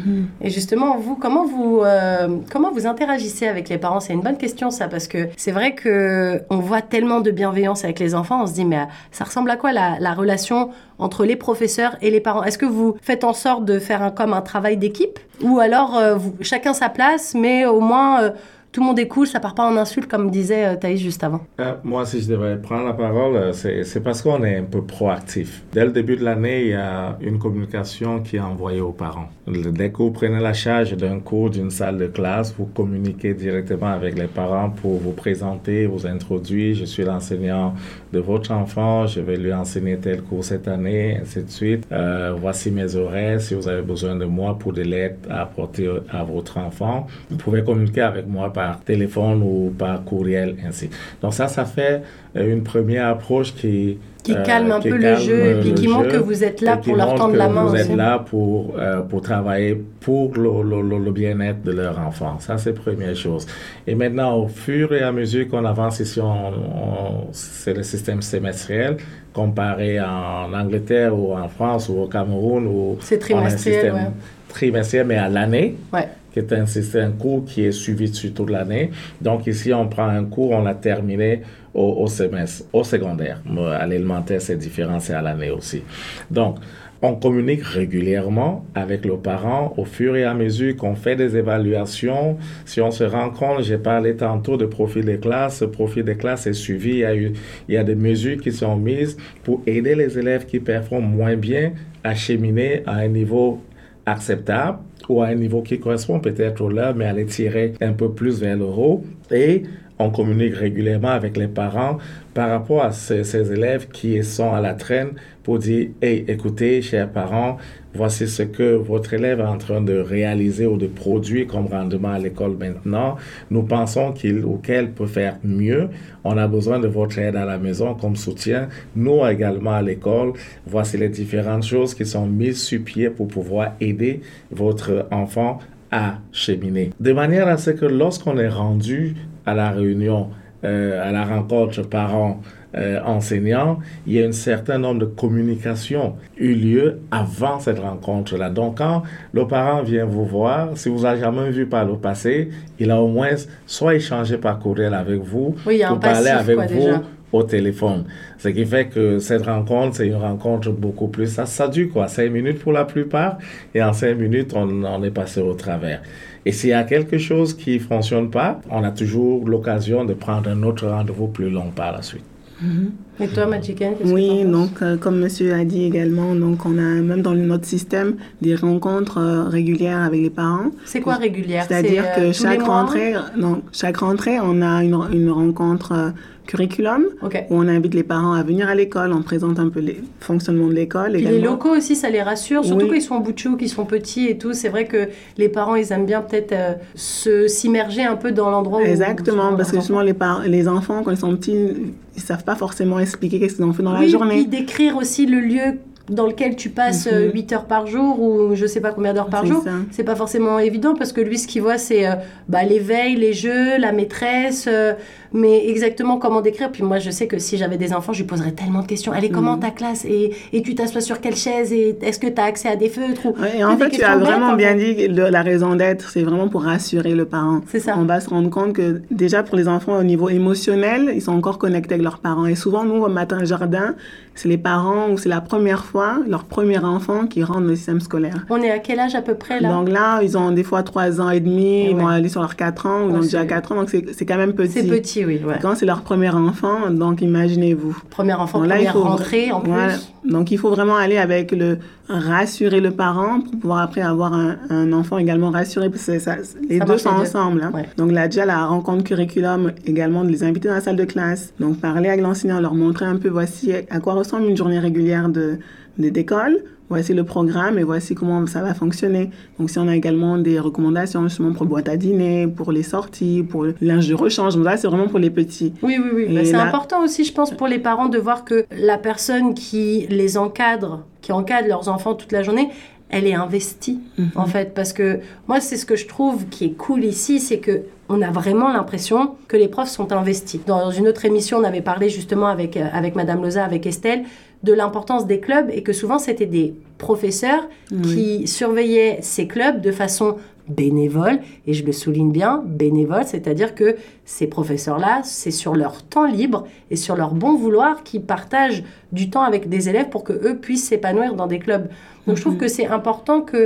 Et justement, vous, comment vous, euh, comment vous interagissez avec les parents? C'est une bonne question, ça, parce que c'est vrai qu'on voit tellement de bienveillance avec les enfants. On se dit, mais ça ressemble à quoi la, la relation entre les professeurs et les parents? Est-ce que vous faites en sorte de faire un, comme un travail d'équipe? Ou alors, euh, vous, chacun sa place, mais au moins, euh, tout le monde est cool, ça part pas en insultes comme disait euh, Thaïs juste avant. Euh, moi, si je devrais prendre la parole, c'est, c'est parce qu'on est un peu proactif. Dès le début de l'année, il y a une communication qui est envoyée aux parents. Dès que vous prenez la charge d'un cours, d'une salle de classe, vous communiquez directement avec les parents pour vous présenter, vous introduire. Je suis l'enseignant de votre enfant, je vais lui enseigner tel cours cette année, ainsi de suite. Euh, voici mes horaires. Si vous avez besoin de moi pour de l'aide à apporter à votre enfant, vous pouvez communiquer avec moi par téléphone ou par courriel, ainsi. Donc ça, ça fait une première approche qui... Qui calme un euh, qui peu calme le jeu et puis qui montre que vous êtes là pour leur tendre la main vous aussi. Vous êtes là pour, euh, pour travailler pour le, le, le bien-être de leur enfant. Ça, c'est la première chose. Et maintenant, au fur et à mesure qu'on avance ici, on, on, c'est le système semestriel comparé en Angleterre ou en France ou au Cameroun. Où c'est trimestriel, on a un système ouais. trimestriel, mais à l'année. Ouais. Qui est un système court qui est suivi sur toute l'année. Donc ici, on prend un cours, on l'a terminé au, au semestre, au secondaire. À l'élémentaire, c'est différent, c'est à l'année aussi. Donc, on communique régulièrement avec le parent au fur et à mesure qu'on fait des évaluations. Si on se rend compte, j'ai parlé tantôt de profil des classes, ce profil des classes est suivi. Il y a, eu, il y a des mesures qui sont mises pour aider les élèves qui performent moins bien à cheminer à un niveau acceptable ou à un niveau qui correspond peut-être au leur, mais à les tirer un peu plus vers le haut. Et on communique régulièrement avec les parents par rapport à ces, ces élèves qui sont à la traîne pour dire « Hey, écoutez, chers parents, voici ce que votre élève est en train de réaliser ou de produire comme rendement à l'école maintenant. Nous pensons qu'il ou qu'elle peut faire mieux. On a besoin de votre aide à la maison comme soutien. Nous également à l'école, voici les différentes choses qui sont mises sur pied pour pouvoir aider votre enfant à cheminer. De manière à ce que lorsqu'on est rendu à la réunion, euh, à la rencontre parents, Euh, enseignants, il y a un certain nombre de communications eu lieu avant cette rencontre-là. Donc, quand le parent vient vous voir, si vous n'avez jamais vu par le passé, il a au moins soit échangé par courriel avec vous, oui, ou parler avec quoi, vous déjà. Au téléphone. Ce qui fait que cette rencontre, c'est une rencontre beaucoup plus... Ça, ça dure quoi? Cinq minutes pour la plupart, et en cinq minutes, on, on est passé au travers. Et s'il y a quelque chose qui ne fonctionne pas, on a toujours l'occasion de prendre un autre rendez-vous plus long par la suite. Mm-hmm. Et toi, Madjiken, qu'est-ce oui, que tu donc euh, comme monsieur a dit également, donc on a même dans notre système des rencontres euh, régulières avec les parents. C'est quoi régulière? C'est-à-dire c'est, euh, que chaque rentrée, non, chaque rentrée, on a une, une rencontre euh, curriculum okay. où on invite les parents à venir à l'école, on présente un peu le fonctionnement de l'école. Puis les locaux aussi, ça les rassure, surtout oui. quand ils sont en bout de chou, qu'ils sont petits et tout. C'est vrai que les parents, ils aiment bien peut-être euh, se, s'immerger un peu dans l'endroit où... Exactement, où parce que justement, les, par- les enfants, quand ils sont petits, ils savent pas forcément expliquer qu'est-ce qu'ils ont fait dans oui, la journée. Oui, puis décrire aussi le lieu dans lequel tu passes mm-hmm. huit heures par jour ou je sais pas combien d'heures par c'est jour, ça. C'est pas forcément évident parce que lui, ce qu'il voit, c'est euh, bah, l'éveil, les jeux, la maîtresse, euh, mais exactement comment décrire. Puis moi, je sais que si j'avais des enfants, je lui poserais tellement de questions. Elle est comment mm-hmm. ta classe et, et tu t'assois sur quelle chaise et est-ce que tu as accès à des feutres ou... Et en fait, tu as vraiment bêtes, bien dit le, la raison d'être, c'est vraiment pour rassurer le parent. C'est ça. On va se rendre compte que déjà pour les enfants, au niveau émotionnel, ils sont encore connectés avec leurs parents. Et souvent, nous, au matin jardin, c'est les parents où c'est la première fois, leur premier enfant qui rentre dans le système scolaire. On est à quel âge à peu près là? Donc là, ils ont des fois trois ans et demi, et ils ouais. vont aller sur leurs quatre ans, ou ils ont déjà quatre ans, donc c'est, c'est quand même petit. C'est petit, oui. Ouais. Quand c'est leur premier enfant, donc imaginez-vous. Premier enfant, donc, là, première il faut, rentrée en voilà. plus. Donc il faut vraiment aller avec le rassurer le parent pour pouvoir après avoir un, un enfant également rassuré, parce que ça, les ça deux sont ensemble. Hein. Ouais. Donc là, déjà, la rencontre curriculum, également de les inviter dans la salle de classe, donc parler avec l'enseignant, leur montrer un peu, voici à quoi ressemble une journée régulière de, de, d'école. Voici le programme et voici comment ça va fonctionner. Donc, si on a également des recommandations justement pour boîte à dîner, pour les sorties, pour le linge de rechange, donc là, c'est vraiment pour les petits. Oui, oui, oui. Bah, c'est là... important aussi, je pense, pour les parents de voir que la personne qui les encadre, qui encadre leurs enfants toute la journée, elle est investie, mm-hmm. en fait. Parce que moi, c'est ce que je trouve qui est cool ici, c'est que on a vraiment l'impression que les profs sont investis. Dans une autre émission, on avait parlé justement avec, avec Madame Loza, avec Estelle, de l'importance des clubs et que souvent, c'était des professeurs oui. qui surveillaient ces clubs de façon bénévole. Et je le souligne bien, bénévole, c'est-à-dire que ces professeurs-là, c'est sur leur temps libre et sur leur bon vouloir qu'ils partagent du temps avec des élèves pour qu'eux puissent s'épanouir dans des clubs. Donc, mm-hmm. je trouve que c'est important que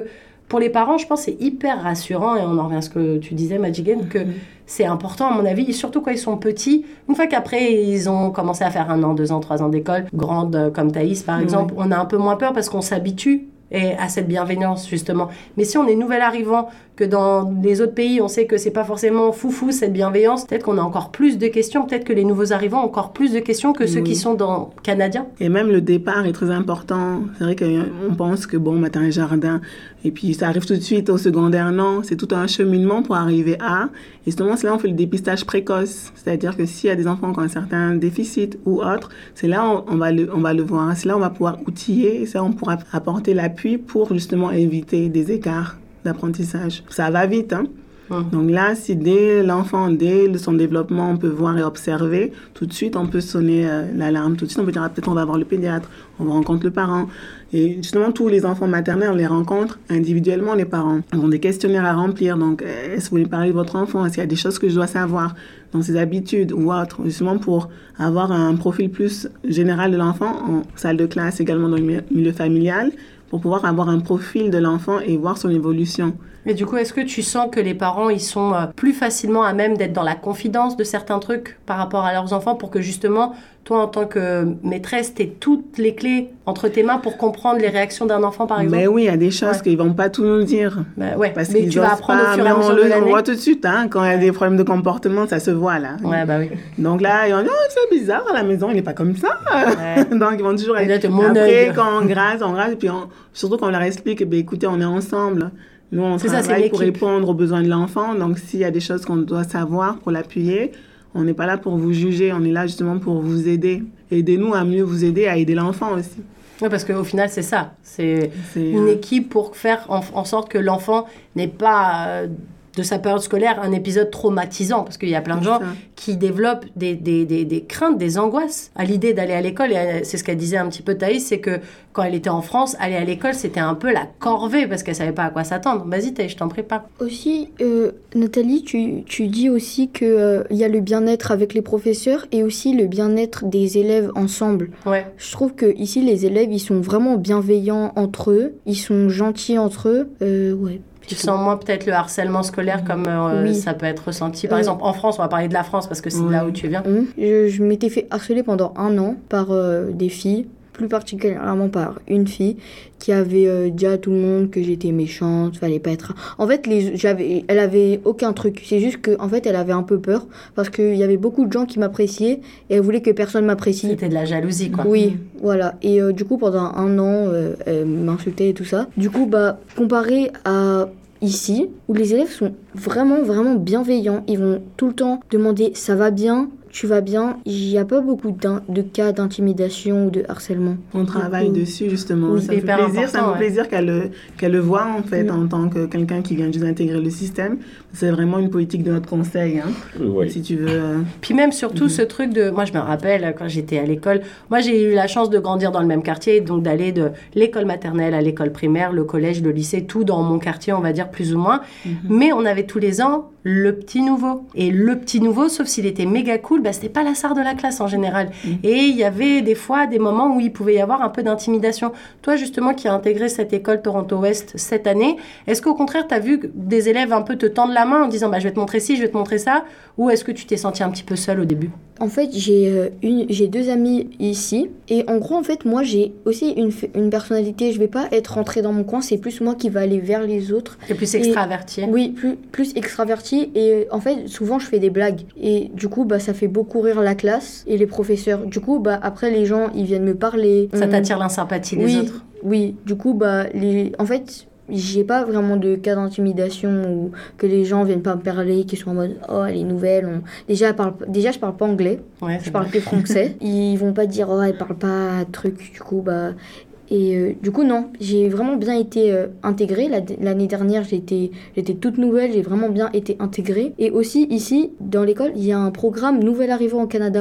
pour les parents, je pense que c'est hyper rassurant, et on en revient à ce que tu disais, Madjiguen, que c'est important à mon avis, et surtout quand ils sont petits. Une fois qu'après, ils ont commencé à faire un an, deux ans, trois ans d'école, grande comme Thaïs par exemple, oui. on a un peu moins peur parce qu'on s'habitue et à cette bienveillance justement. Mais si on est nouvel arrivant, que dans les autres pays, on sait que c'est pas forcément foufou cette bienveillance, peut-être qu'on a encore plus de questions, peut-être que les nouveaux arrivants ont encore plus de questions que ceux oui. qui sont dans canadiens. Et même le départ est très important. C'est vrai qu'on pense que bon, t'as un jardin, et puis ça arrive tout de suite au secondaire. Non, c'est tout un cheminement pour arriver à. Et justement, c'est là on fait le dépistage précoce. C'est-à-dire que s'il y a des enfants qui ont un certain déficit ou autre, c'est là on, on, va le, on va le voir. C'est là on va pouvoir outiller, et ça on pourra apporter l'appui pour justement éviter des écarts d'apprentissage. Ça va vite, hein. Hum. Donc là, si dès l'enfant, dès son développement, on peut voir et observer, tout de suite, on peut sonner euh, l'alarme. Tout de suite, on peut dire, ah, peut-être on va voir le pédiatre, on rencontre le parent. Et justement, tous les enfants maternels, on les rencontre individuellement, les parents. Ils ont des questionnaires à remplir. Donc, est-ce que vous voulez parler de votre enfant? Est-ce qu'il y a des choses que je dois savoir dans ses habitudes ou autres? Justement, pour avoir un profil plus général de l'enfant, en salle de classe, également dans le milieu familial, pour pouvoir avoir un profil de l'enfant et voir son évolution. Et du coup, est-ce que tu sens que les parents, ils sont plus facilement à même d'être dans la confidence de certains trucs par rapport à leurs enfants pour que justement, toi, en tant que maîtresse, tu aies toutes les clés entre tes mains pour comprendre les réactions d'un enfant, par exemple? Mais oui, il y a des choses ouais. qu'ils ne vont pas tout nous dire. Bah ouais, parce mais tu vas apprendre pas, au fur et à mesure on de le, l'année. On voit tout de suite, hein, quand il y a des problèmes de comportement, ça se voit, là. Ouais, bah oui. Donc là, ils vont dire, oh, c'est bizarre, à la maison, il n'est pas comme ça. Ouais. Donc, ils vont toujours être... Là, mon Après, œil. quand on grâce, on grâce, et puis on... surtout quand on leur explique, ben, écoutez, on est ensemble. Nous, on c'est travaille ça, pour répondre aux besoins de l'enfant. Donc, s'il y a des choses qu'on doit savoir pour l'appuyer, on n'est pas là pour vous juger. On est là justement pour vous aider. Aidez-nous à mieux vous aider, à aider l'enfant aussi. Oui, parce qu'au final, c'est ça. C'est, c'est une euh... équipe pour faire en, en sorte que l'enfant n'ait pas... Euh, de sa période scolaire, un épisode traumatisant, parce qu'il y a plein de gens qui développent des, des, des, des craintes, des angoisses à l'idée d'aller à l'école. Et c'est ce qu'elle disait un petit peu Thaïs, c'est que quand elle était en France, aller à l'école, c'était un peu la corvée, parce qu'elle ne savait pas à quoi s'attendre. Vas-y Thaïs, je t'en prie pas. Aussi, euh, Nathalie, tu, tu dis aussi qu'il euh, y a le bien-être avec les professeurs et aussi le bien-être des élèves ensemble. Ouais. Je trouve qu'ici, les élèves, ils sont vraiment bienveillants entre eux, ils sont gentils entre eux. Euh, ouais. Tu sens moins peut-être le harcèlement scolaire comme euh, oui. ça peut être ressenti. Par euh, exemple, en France, on va parler de la France parce que c'est oui. là où tu viens. Je, je m'étais fait harceler pendant un an par euh, des filles, plus particulièrement par une fille qui avait euh, dit à tout le monde que j'étais méchante, fallait pas être... En fait, les, j'avais, elle avait aucun truc. C'est juste qu'en fait, elle avait un peu peur parce qu'il y avait beaucoup de gens qui m'appréciaient et elle voulait que personne m'apprécie. C'était de la jalousie, quoi. Oui, voilà. Et euh, du coup, pendant un an, euh, elle m'insultait et tout ça. Du coup, bah, comparé à... ici, où les élèves sont vraiment, vraiment bienveillants. Ils vont tout le temps demander « ça va bien ?» tu vas bien, il n'y a pas beaucoup de cas d'intimidation ou de harcèlement. On travaille coup, dessus, justement. Oui, ça me fait plaisir, ça me fait ouais. plaisir qu'elle le, qu'elle le voit, en fait, oui. en tant que quelqu'un qui vient juste d'intégrer le système. C'est vraiment une politique de notre conseil, hein, oui. si tu veux. Euh... Puis même, surtout, mm-hmm. ce truc de... Moi, je me rappelle, quand j'étais à l'école, moi, j'ai eu la chance de grandir dans le même quartier, donc d'aller de l'école maternelle à l'école primaire, le collège, le lycée, tout dans mon quartier, on va dire, plus ou moins. Mm-hmm. Mais on avait tous les ans le petit nouveau. Et le petit nouveau, sauf s'il était méga cool, bah, c'était pas la star de la classe en général. Mmh. Et il y avait des fois des moments où il pouvait y avoir un peu d'intimidation. Toi, justement, qui as intégré cette école Toronto-Ouest cette année, est-ce qu'au contraire, tu as vu des élèves un peu te tendre la main en disant bah, « je vais te montrer ci, je vais te montrer ça » ou est-ce que tu t'es senti un petit peu seule au début? En fait, j'ai, euh, une, j'ai deux amis ici. Et en gros, en fait, moi, j'ai aussi une, une personnalité. Je vais pas être rentrée dans mon coin. C'est plus moi qui va aller vers les autres. C'est plus extraverti. Et, oui, plus, plus extraverti. Et en fait, souvent, je fais des blagues. Et du coup, bah, ça fait beaucoup rire la classe et les professeurs. Du coup, bah, après, les gens, ils viennent me parler. Ça t'attire l'insympathie des oui, autres? Oui. Du coup, bah, les... en fait... j'ai pas vraiment de cas d'intimidation ou que les gens viennent pas me parler, qui sont en mode oh elle est nouvelle. On... Déjà, elle parle... Déjà je parle pas anglais, ouais, je parle que français. Ils vont pas dire oh elle parle pas truc, du coup bah et euh, du coup non, j'ai vraiment bien été euh, intégrée. La... L'année dernière j'étais j'étais toute nouvelle, j'ai vraiment bien été intégrée. Et aussi ici dans l'école il y a un programme nouvel arrivant au Canada.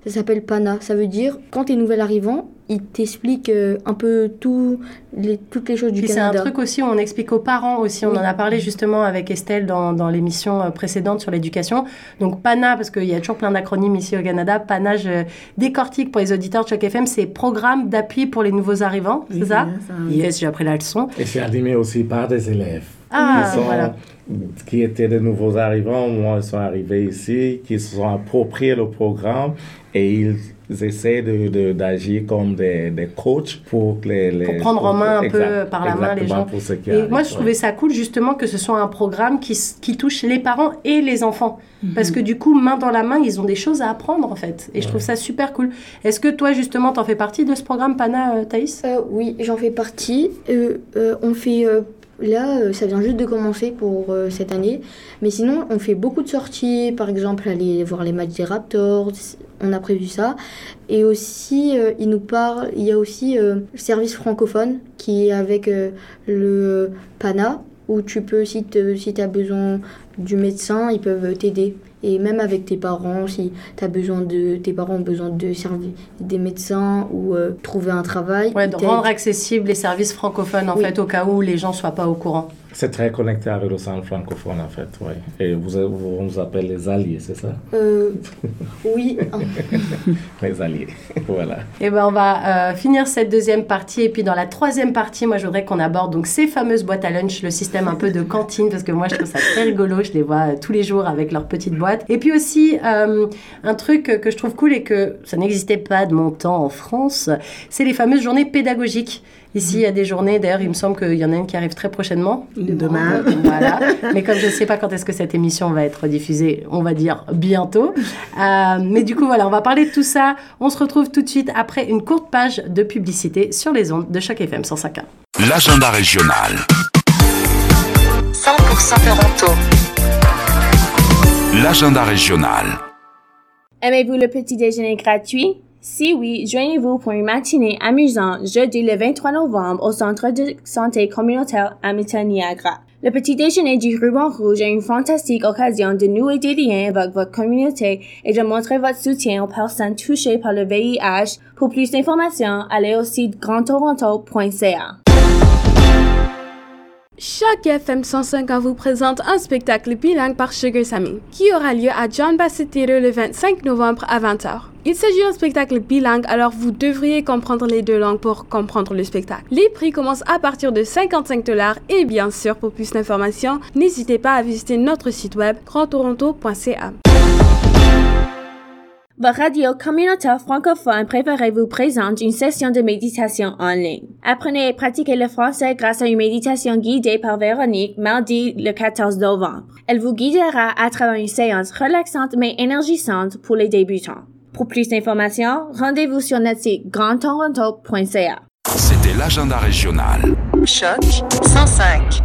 Ça s'appelle PANA. Ça veut dire, quand tu es nouvel arrivant, il t'explique euh, un peu tout, les, toutes les choses du Puis Canada. C'est un truc aussi où on explique aux parents aussi. On Oui. en a parlé justement avec Estelle dans, dans l'émission précédente sur l'éducation. Donc PANA, parce qu'il y a toujours plein d'acronymes ici au Canada. PANA, je décortique pour les auditeurs de Choc F M, c'est Programme d'appui pour les nouveaux arrivants, c'est Oui, ça, c'est ça. Yes, j'ai appris la leçon. Et c'est animé aussi par des élèves. Ah, qui sont, voilà. qui étaient de nouveaux arrivants, moi, ils sont arrivés ici, qui se sont appropriés le programme et ils essaient de, de, d'agir comme des, des coachs pour les, les Pour prendre en main un exact, peu par la main les gens. Pour ceux qui Et arrivent, moi, je ouais. trouvais ça cool justement que ce soit un programme qui, qui touche les parents et les enfants. Mm-hmm. Parce que du coup, main dans la main, ils ont des choses à apprendre en fait. Et ouais. je trouve ça super cool. Est-ce que toi, justement, t'en fais partie de ce programme PANA, euh, Thaïs ? euh, Oui, j'en fais partie. Euh, euh, on fait... Euh, Là, euh, ça vient juste de commencer pour euh, cette année. Mais sinon, on fait beaucoup de sorties. Par exemple, aller voir les matchs des Raptors. On a prévu ça. Et aussi, euh, il nous parle... Il y a aussi euh, le service francophone qui est avec euh, le PANA, où tu peux, si tu si as besoin du médecin, ils peuvent t'aider. Et même avec tes parents, si t'as besoin de, tes parents ont besoin de servir des médecins ou euh, trouver un travail. Ouais, de rendre accessibles les services francophones, en oui. fait, au cas où les gens ne soient pas au courant. C'est très connecté avec le centre francophone, en fait, oui. Et vous, vous, on nous appelle les alliés, c'est ça ? euh, Oui. Les alliés, voilà. Et ben on va euh, finir cette deuxième partie. Et puis dans la troisième partie, moi, je voudrais qu'on aborde donc ces fameuses boîtes à lunch, le système un peu de cantine, parce que moi, je trouve ça très rigolo. Je les vois euh, tous les jours avec leurs petites boîtes. Et puis aussi, euh, un truc que je trouve cool et que ça n'existait pas de mon temps en France, c'est les fameuses journées pédagogiques. Ici, il y a des journées, d'ailleurs, il me semble qu'il y en a une qui arrive très prochainement. Demain. Voilà. Mais comme je ne sais pas quand est-ce que cette émission va être diffusée, on va dire bientôt. Euh, mais du coup, voilà, on va parler de tout ça. On se retrouve tout de suite après une courte page de publicité sur les ondes de Choc F M cent cinq point un. L'agenda régional. cent pour cent Toronto. L'agenda régional. Aimez-vous le petit déjeuner gratuit? Si oui, joignez-vous pour une matinée amusante jeudi le vingt-trois novembre au Centre de santé communautaire Hamilton-Niagara. Le petit déjeuner du Ruban Rouge est une fantastique occasion de nouer des liens avec votre communauté et de montrer votre soutien aux personnes touchées par le V I H. Pour plus d'informations, allez au site grand toronto point c a. Choc F M cent cinq vous présente un spectacle bilingue par Sugar Sammy, qui aura lieu à John Bassett Theatre le vingt-cinq novembre à vingt heures. Il s'agit d'un spectacle bilingue, alors vous devriez comprendre les deux langues pour comprendre le spectacle. Les prix commencent à partir de cinquante-cinq dollars et bien sûr, pour plus d'informations, n'hésitez pas à visiter notre site web grand toronto point c a. Votre radio communautaire francophone préférée vous présente une session de méditation en ligne. Apprenez et pratiquez le français grâce à une méditation guidée par Véronique mardi le quatorze novembre. Elle vous guidera à travers une séance relaxante mais énergisante pour les débutants. Pour plus d'informations, rendez-vous sur notre site grand toronto point c a. C'était l'agenda régional. Choc cent cinq.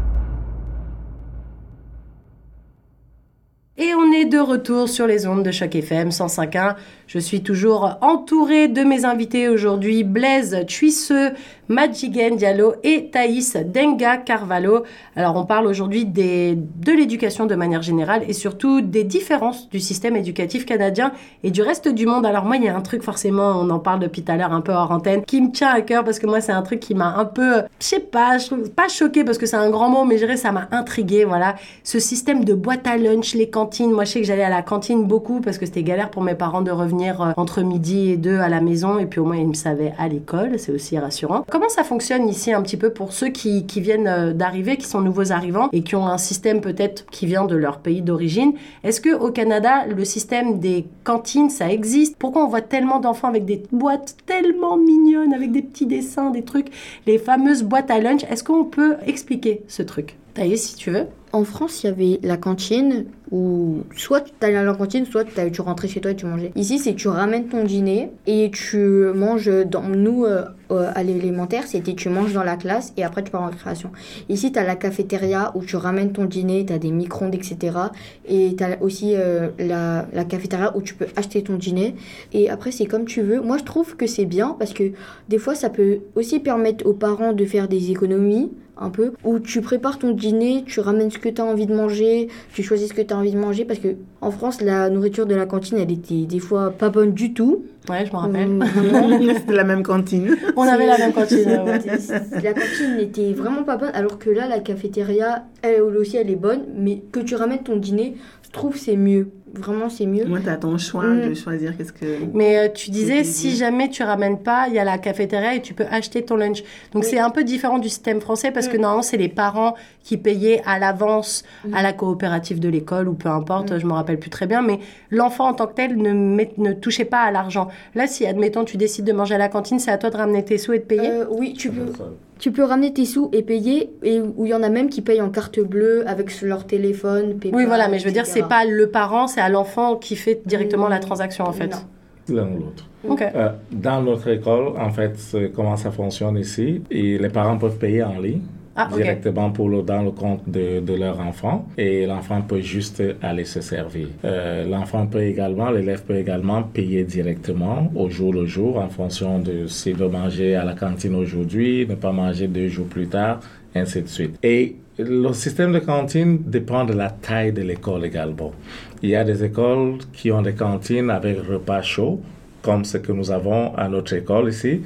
Et on est de retour sur les ondes de Choc F M cent cinq point un. Je suis toujours entourée de mes invités aujourd'hui, Blaise Tuisseux, Madjigen Diallo et Thaïs Denga Carvalho. Alors on parle aujourd'hui des, de l'éducation de manière générale et surtout des différences du système éducatif canadien et du reste du monde. Alors moi il y a un truc forcément, on en parle depuis tout à l'heure un peu hors antenne, qui me tient à cœur parce que moi c'est un truc qui m'a un peu, je sais pas, je trouve pas choquée parce que c'est un grand mot, mais je dirais ça m'a intriguée, voilà. Ce système de boîte à lunch, les cantines, moi je sais que j'allais à la cantine beaucoup parce que c'était galère pour mes parents de revenir entre midi et deux à la maison et puis au moins ils me savaient à l'école, c'est aussi rassurant. Comment ça fonctionne ici un petit peu pour ceux qui, qui viennent d'arriver, qui sont nouveaux arrivants et qui ont un système peut-être qui vient de leur pays d'origine? Est-ce qu'au Canada, le système des cantines, ça existe? Pourquoi on voit tellement d'enfants avec des boîtes tellement mignonnes, avec des petits dessins, des trucs, les fameuses boîtes à lunch? Est-ce qu'on peut expliquer ce truc? Thaïs, si tu veux. En France, il y avait la cantine où soit tu allais à la cantine, soit tu rentrais chez toi et tu mangeais. Ici, c'est tu ramènes ton dîner et tu manges dans nous, euh, euh, à l'élémentaire, c'était tu manges dans la classe et après tu pars en récréation. Ici, tu as la cafétéria où tu ramènes ton dîner, tu as des micro-ondes, et cetera. Et tu as aussi euh, la, la cafétéria où tu peux acheter ton dîner. Et après, c'est comme tu veux. Moi, je trouve que c'est bien parce que des fois, ça peut aussi permettre aux parents de faire des économies. Un peu, où tu prépares ton dîner, tu ramènes ce que tu as envie de manger, tu choisis ce que tu as envie de manger, parce que en France, la nourriture de la cantine, elle était des fois pas bonne du tout. Ouais, je me rappelle. Mmh, c'était la même cantine. On avait la même cantine. Ouais. La cantine n'était vraiment pas bonne, alors que là, la cafétéria, elle aussi, elle est bonne, mais que tu ramènes ton dîner, je trouve c'est mieux. Vraiment, c'est mieux. Moi, tu as ton choix mmh. de choisir qu'est-ce que... Mais euh, tu disais, si jamais tu ramènes pas, il y a la cafétéria et tu peux acheter ton lunch. Donc, oui. c'est un peu différent du système français parce mmh. que normalement, c'est les parents qui payaient à l'avance mmh. à la coopérative de l'école ou peu importe, mmh. je me rappelle plus très bien. Mais l'enfant en tant que tel ne, met, ne touchait pas à l'argent. Là, si, admettons, tu décides de manger à la cantine, c'est à toi de ramener tes sous et de payer euh, Oui, tu peux... Tu peux ramener tes sous et payer, et où il y en a même qui payent en carte bleue avec leur téléphone, PayPal, oui, voilà, mais je veux et cetera. dire, c'est pas le parent, c'est à l'enfant qui fait directement mmh. la transaction, en fait. L'un ou l'autre. Okay. Euh, dans notre école, en fait, comment ça fonctionne ici, et les parents peuvent payer en ligne. Ah, directement okay. pour le, dans le compte de, de leur enfant, et l'enfant peut juste aller se servir. Euh, l'enfant peut également, l'élève peut également payer directement au jour le jour en fonction de s'il veut manger à la cantine aujourd'hui, ne pas manger deux jours plus tard, ainsi de suite. Et le système de cantine dépend de la taille de l'école également. Il y a des écoles qui ont des cantines avec repas chauds, comme ce que nous avons à notre école ici.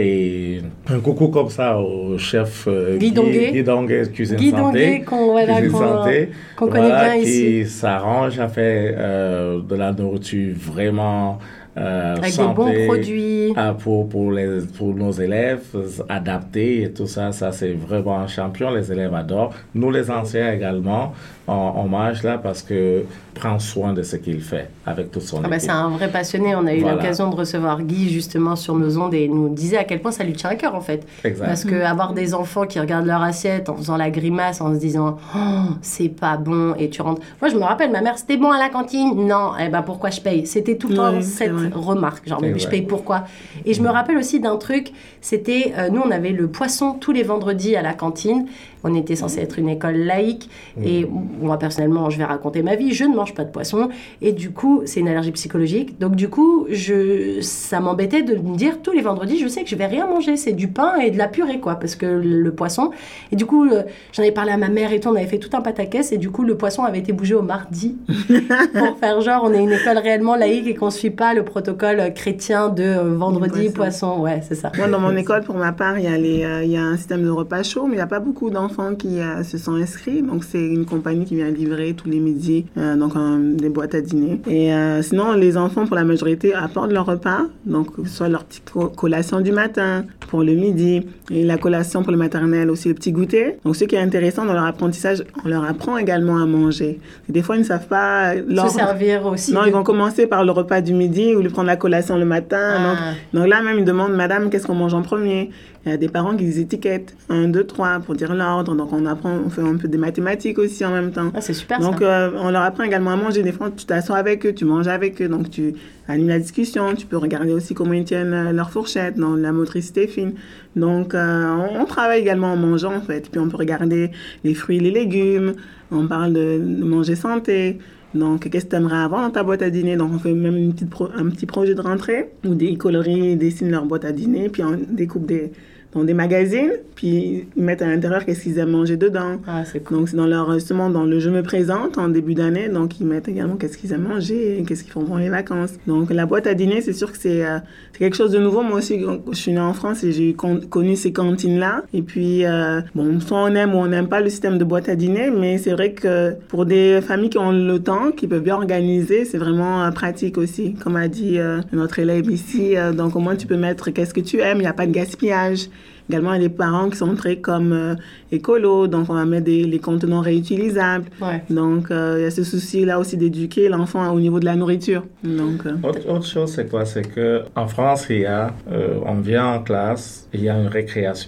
Et un coucou comme ça au chef euh, Guy Donguet, Guy Donguet, Cuisine Guy Santé, Donguet, qu'on, voilà, Cuisine qu'on, Santé, qu'on voilà, connaît bien qui ici. s'arrange à faire euh, de la nourriture vraiment euh, avec santé, des bons produits euh, pour, pour, les, pour nos élèves, adaptés et tout ça. Ça, c'est vraiment un champion. Les élèves adorent. Nous, les anciens également, en hommage là parce que prend soin de ce qu'il fait avec toute son ah équipe. bah c'est un vrai passionné. On a eu voilà. l'occasion de recevoir Guy justement sur nos ondes et il nous disait à quel point ça lui tient à cœur en fait. Exact. Parce que avoir des enfants qui regardent leur assiette en faisant la grimace, en se disant oh, c'est pas bon et tu rentres. Moi je me rappelle ma mère c'était bon à la cantine. Non, eh ben pourquoi je paye. C'était tout le temps oui, cette remarque genre mais je paye pourquoi. Et je me rappelle aussi d'un truc. C'était euh, nous on avait le poisson tous les vendredis à la cantine. On était censé être une école laïque et moi personnellement je vais raconter ma vie, je ne mange pas de poisson et du coup c'est une allergie psychologique donc du coup je, ça m'embêtait de me dire tous les vendredis je sais que je vais rien manger, c'est du pain et de la purée quoi parce que le, le poisson et du coup euh, j'en avais parlé à ma mère et tout, on avait fait tout un pataquès et du coup le poisson avait été bougé au mardi pour faire genre on est une école réellement laïque et qu'on suit pas le protocole chrétien de euh, vendredi poisson. poisson ouais c'est ça. Moi dans mon école pour ma part il y a, les, euh, il y a un système de repas chaud mais il n'y a pas beaucoup d'enfants qui euh, se sont inscrits. Donc, c'est une compagnie qui vient livrer tous les midis euh, donc, euh, des boîtes à dîner. Et euh, sinon, les enfants, pour la majorité, apportent leur repas. Donc, soit leur petite co- collation du matin pour le midi et la collation pour le maternel, aussi le petit goûter. Donc, ce qui est intéressant dans leur apprentissage, on leur apprend également à manger. Et des fois, ils ne savent pas... Leur... Se servir aussi. Non, de... ils vont commencer par le repas du midi ou lui prendre la collation le matin. Ah. Donc, donc là, même, ils demandent, madame, qu'est-ce qu'on mange en premier ? Il y a des parents qui les étiquettent un, deux, trois pour dire l'ordre. Donc, on apprend, on fait un peu des mathématiques aussi en même temps. Ah, c'est super donc, ça. Euh, on leur apprend également à manger. Des fois, tu t'assois avec eux, tu manges avec eux. Donc, tu animes la discussion. Tu peux regarder aussi comment ils tiennent leur fourchette, dans la motricité fine. Donc, euh, on, on travaille également en mangeant, en fait. Puis, on peut regarder les fruits et les légumes. On parle de, de manger santé. Donc, qu'est-ce que tu aimerais avoir dans ta boîte à dîner? Donc, on fait même une petite pro, un petit projet de rentrée où des coloris dessinent leur boîte à dîner. Puis, on découpe des... dans des magazines, puis ils mettent à l'intérieur qu'est-ce qu'ils aiment manger dedans. Ah, c'est cool. Donc, c'est dans leur, justement, dans le « Je me présente » en début d'année, donc ils mettent également qu'est-ce qu'ils aiment manger, qu'est-ce qu'ils font pendant les vacances. Donc, la boîte à dîner, c'est sûr que c'est, euh, c'est quelque chose de nouveau. Moi aussi, je suis née en France et j'ai con- connu ces cantines-là. Et puis, euh, bon, soit on aime ou on n'aime pas le système de boîte à dîner, mais c'est vrai que pour des familles qui ont le temps, qui peuvent bien organiser, c'est vraiment euh, pratique aussi. Comme a dit euh, notre élève ici, euh, donc au moins tu peux mettre qu'est-ce que tu aimes, il n'y a pas de gaspillage. Également, il y a des parents qui sont très comme euh, écolo, donc on va mettre des, les contenants réutilisables. Ouais. Donc, euh, il y a ce souci-là aussi d'éduquer l'enfant au niveau de la nourriture. Donc, euh... autre, autre chose, c'est quoi? C'est qu'en France, il y a, euh, on vient en classe, il y a une récréation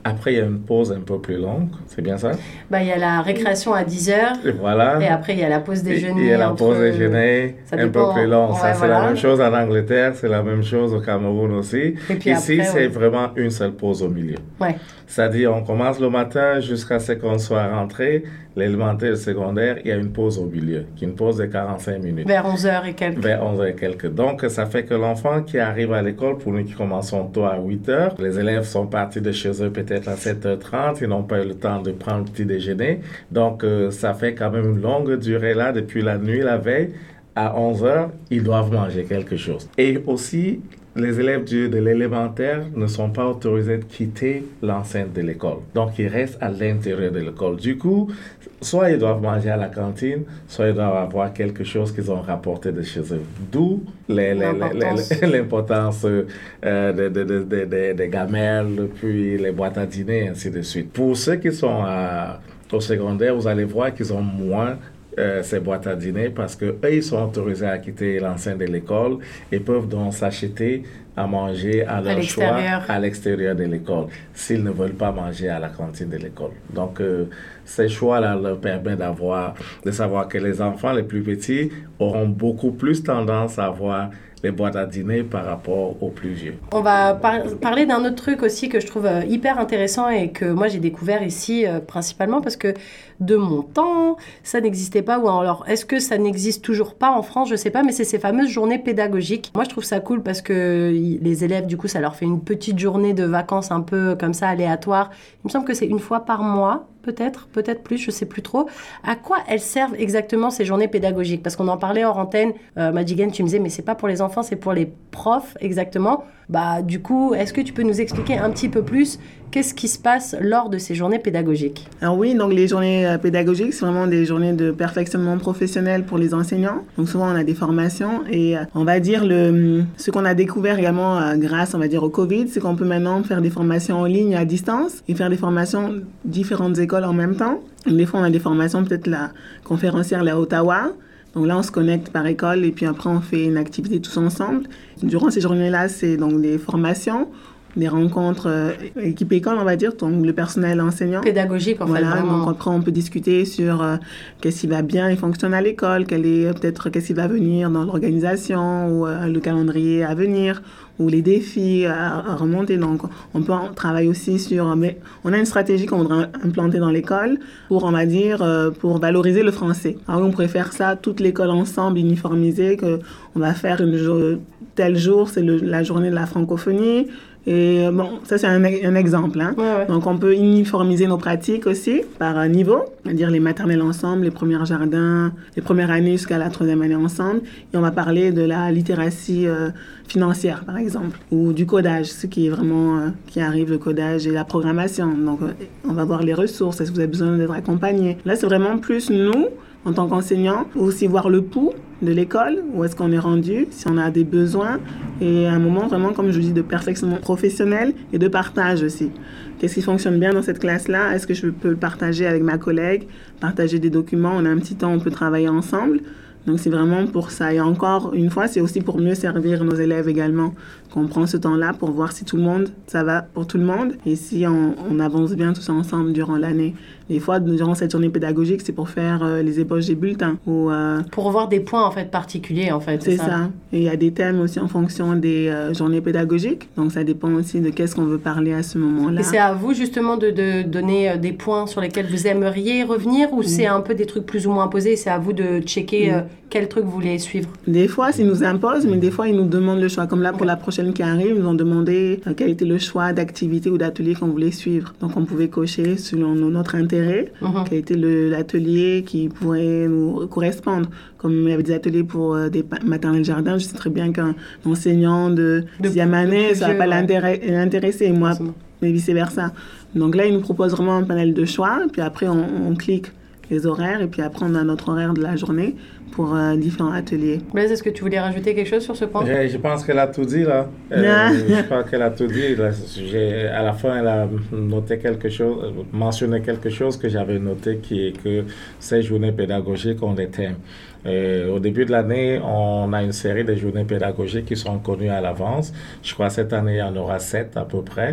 Après, il y a une pause un peu plus longue. C'est bien ça? Bah, il y a la récréation à dix heures. Et voilà. Et après, il y a la pause déjeuner. Il y a la entre... pause déjeuner un dépend. peu plus longue. Ouais, ça, c'est voilà. la même chose en Angleterre, c'est la même chose au Cameroun aussi. Et puis Ici, après, c'est ouais. vraiment une seule pause au milieu. Ouais. C'est-à-dire, on commence le matin jusqu'à ce qu'on soit rentré. L'élémentaire et le secondaire, il y a une pause au milieu, qui est une pause de quarante-cinq minutes. Vers onze heures et quelques. Vers onze heures et quelques. Donc, ça fait que l'enfant qui arrive à l'école, pour nous qui commençons tôt à huit heures, les élèves sont partis de chez eux peut-être à sept heures trente, ils n'ont pas eu le temps de prendre le petit déjeuner. Donc, euh, ça fait quand même une longue durée là, depuis la nuit, la veille, à onze heures, ils doivent manger quelque chose. Et aussi, les élèves du, de l'élémentaire ne sont pas autorisés de quitter l'enceinte de l'école. Donc, ils restent à l'intérieur de l'école. Du coup, soit ils doivent manger à la cantine, soit ils doivent avoir quelque chose qu'ils ont rapporté de chez eux. D'où les, les, l'importance, les, les, l'importance euh, des de, de, de, de, de gamelles, puis les boîtes à dîner, ainsi de suite. Pour ceux qui sont à, au secondaire, vous allez voir qu'ils ont moins Euh, ces boîtes à dîner parce qu'eux, ils sont autorisés à quitter l'enceinte de l'école et peuvent donc s'acheter à manger à leur à choix à l'extérieur de l'école s'ils ne veulent pas manger à la cantine de l'école. Donc, euh, ces choix-là leur permettent d'avoir, de savoir que les enfants les plus petits auront beaucoup plus tendance à avoir les boîtes à dîner par rapport aux plus vieux. On va par- parler d'un autre truc aussi que je trouve euh, hyper intéressant et que moi j'ai découvert ici euh, principalement parce que de mon temps, ça n'existait pas. Ou alors, est-ce que ça n'existe toujours pas en France? Je sais pas, mais c'est ces fameuses journées pédagogiques. Moi, je trouve ça cool parce que y, les élèves, du coup, ça leur fait une petite journée de vacances un peu comme ça, aléatoire. Il me semble que c'est une fois par mois. Peut-être, peut-être plus, je sais plus trop. À quoi elles servent exactement ces journées pédagogiques? Parce qu'on en parlait hors antenne. Euh, Madjigen, tu me disais, mais c'est pas pour les enfants, c'est pour les profs, exactement. Bah, du coup, est-ce que tu peux nous expliquer un petit peu plus qu'est-ce qui se passe lors de ces journées pédagogiques? Alors oui, donc les journées euh, pédagogiques, c'est vraiment des journées de perfectionnement professionnel pour les enseignants. Donc souvent, on a des formations et euh, on va dire le, ce qu'on a découvert également euh, grâce, on va dire, au Covid, c'est qu'on peut maintenant faire des formations en ligne à distance et faire des formations différentes écoles en même temps. Et des fois, on a des formations, peut-être la conférencière là, à Ottawa. Donc là, on se connecte par école et puis après, on fait une activité tous ensemble. Durant ces journées-là, c'est donc des formations, des rencontres euh, équipe école, on va dire, donc le personnel enseignant. Pédagogique, en voilà, fait, vraiment. Donc après, on peut discuter sur euh, qu'est-ce qui va bien et fonctionne à l'école, quel est peut-être qu'est-ce qui va venir dans l'organisation ou euh, le calendrier à venir ou les défis à, à remonter. Donc, on peut on travaille aussi sur... Mais on a une stratégie qu'on voudrait implanter dans l'école pour, on va dire, euh, pour valoriser le français. Alors, on pourrait faire ça, toute l'école ensemble, uniformisée, qu'on va faire une jo- tel jour, c'est le, la journée de la francophonie. Et bon, ça c'est un, un exemple. Hein. Ouais, ouais. Donc on peut uniformiser nos pratiques aussi par niveau, c'est-à-dire les maternelles ensemble, les premiers jardins, les premières années jusqu'à la troisième année ensemble. Et on va parler de la littératie euh, financière par exemple, ou du codage, ce qui est vraiment euh, qui arrive, le codage et la programmation. Donc euh, on va voir les ressources, est-ce que vous avez besoin d'être accompagné. Là c'est vraiment plus nous, en tant qu'enseignants, aussi voir le pouls de l'école, où est-ce qu'on est rendu, si on a des besoins, et un moment vraiment, comme je dis, de perfectionnement professionnel et de partage aussi. Qu'est-ce qui fonctionne bien dans cette classe-là? Est-ce que je peux le partager avec ma collègue, partager des documents? On a un petit temps, on peut travailler ensemble. Donc, c'est vraiment pour ça. Et encore une fois, c'est aussi pour mieux servir nos élèves également, qu'on prend ce temps-là pour voir si tout le monde, ça va pour tout le monde, et si on, on avance bien tous ensemble durant l'année. Des fois, durant cette journée pédagogique, c'est pour faire euh, les ébauches des bulletins. Ou, euh, pour voir des points, en fait, particuliers, en fait. C'est, c'est ça. ça. Et il y a des thèmes aussi en fonction des euh, journées pédagogiques. Donc, ça dépend aussi de qu'est-ce qu'on veut parler à ce moment-là. Et c'est à vous, justement, de, de donner euh, des points sur lesquels vous aimeriez revenir, ou mmh. c'est un peu des trucs plus ou moins posés, et c'est à vous de checker mmh. euh, quel truc vous voulez suivre? Des fois, ils nous imposent, mais des fois, ils nous demandent le choix. Comme là, pour la prochaine qui arrive, ils nous ont demandé euh, quel était le choix d'activité ou d'atelier qu'on voulait suivre. Donc, on pouvait cocher selon notre intérêt, mmh. quel était le, l'atelier qui pourrait nous correspondre. Comme il y avait des ateliers pour euh, des maternelles jardins, je sais très bien qu'un enseignant de sixième année, ça ne va pas ouais. l'intéresser, moi, mais vice-versa. Donc là, ils nous proposent vraiment un panel de choix, puis après, on, on clique les horaires, et puis après, on a notre horaire de la journée pour euh, différents ateliers. Blaise, est-ce que tu voulais rajouter quelque chose sur ce point? Je, je pense qu'elle a tout dit, là. Euh, je pense qu'elle a tout dit. Là, j'ai, à la fin, elle a noté quelque chose, mentionné quelque chose que j'avais noté, qui est que ces journées pédagogiques ont des thèmes. Euh, au début de l'année, on a une série de journées pédagogiques qui sont connues à l'avance. Je crois que cette année, il y en aura sept à peu près.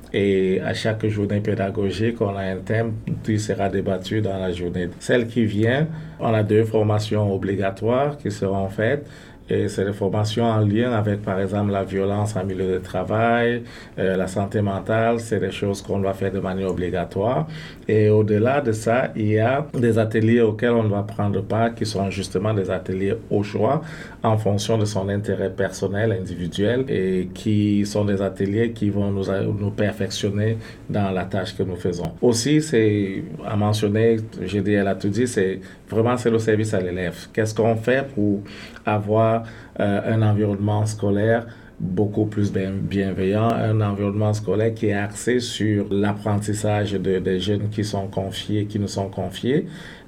Et à chaque journée pédagogique, on a un thème qui sera débattu dans la journée. Celle qui vient, on a deux formations obligatoires qui seront faites. Et c'est des formations en lien avec, par exemple, la violence en milieu de travail, euh, la santé mentale. C'est des choses qu'on doit faire de manière obligatoire. Et au-delà de ça, il y a des ateliers auxquels on doit prendre part qui sont justement des ateliers au choix en fonction de son intérêt personnel, individuel, et qui sont des ateliers qui vont nous, nous perfectionner dans la tâche que nous faisons. Aussi, c'est à mentionner, j'ai dit, elle a tout dit, c'est vraiment c'est le service à l'élève. Qu'est-ce qu'on fait pour avoir euh, un environnement scolaire beaucoup plus bien, bienveillant, un environnement scolaire qui est axé sur l'apprentissage de, des jeunes qui sont confiés, qui nous sont confiés,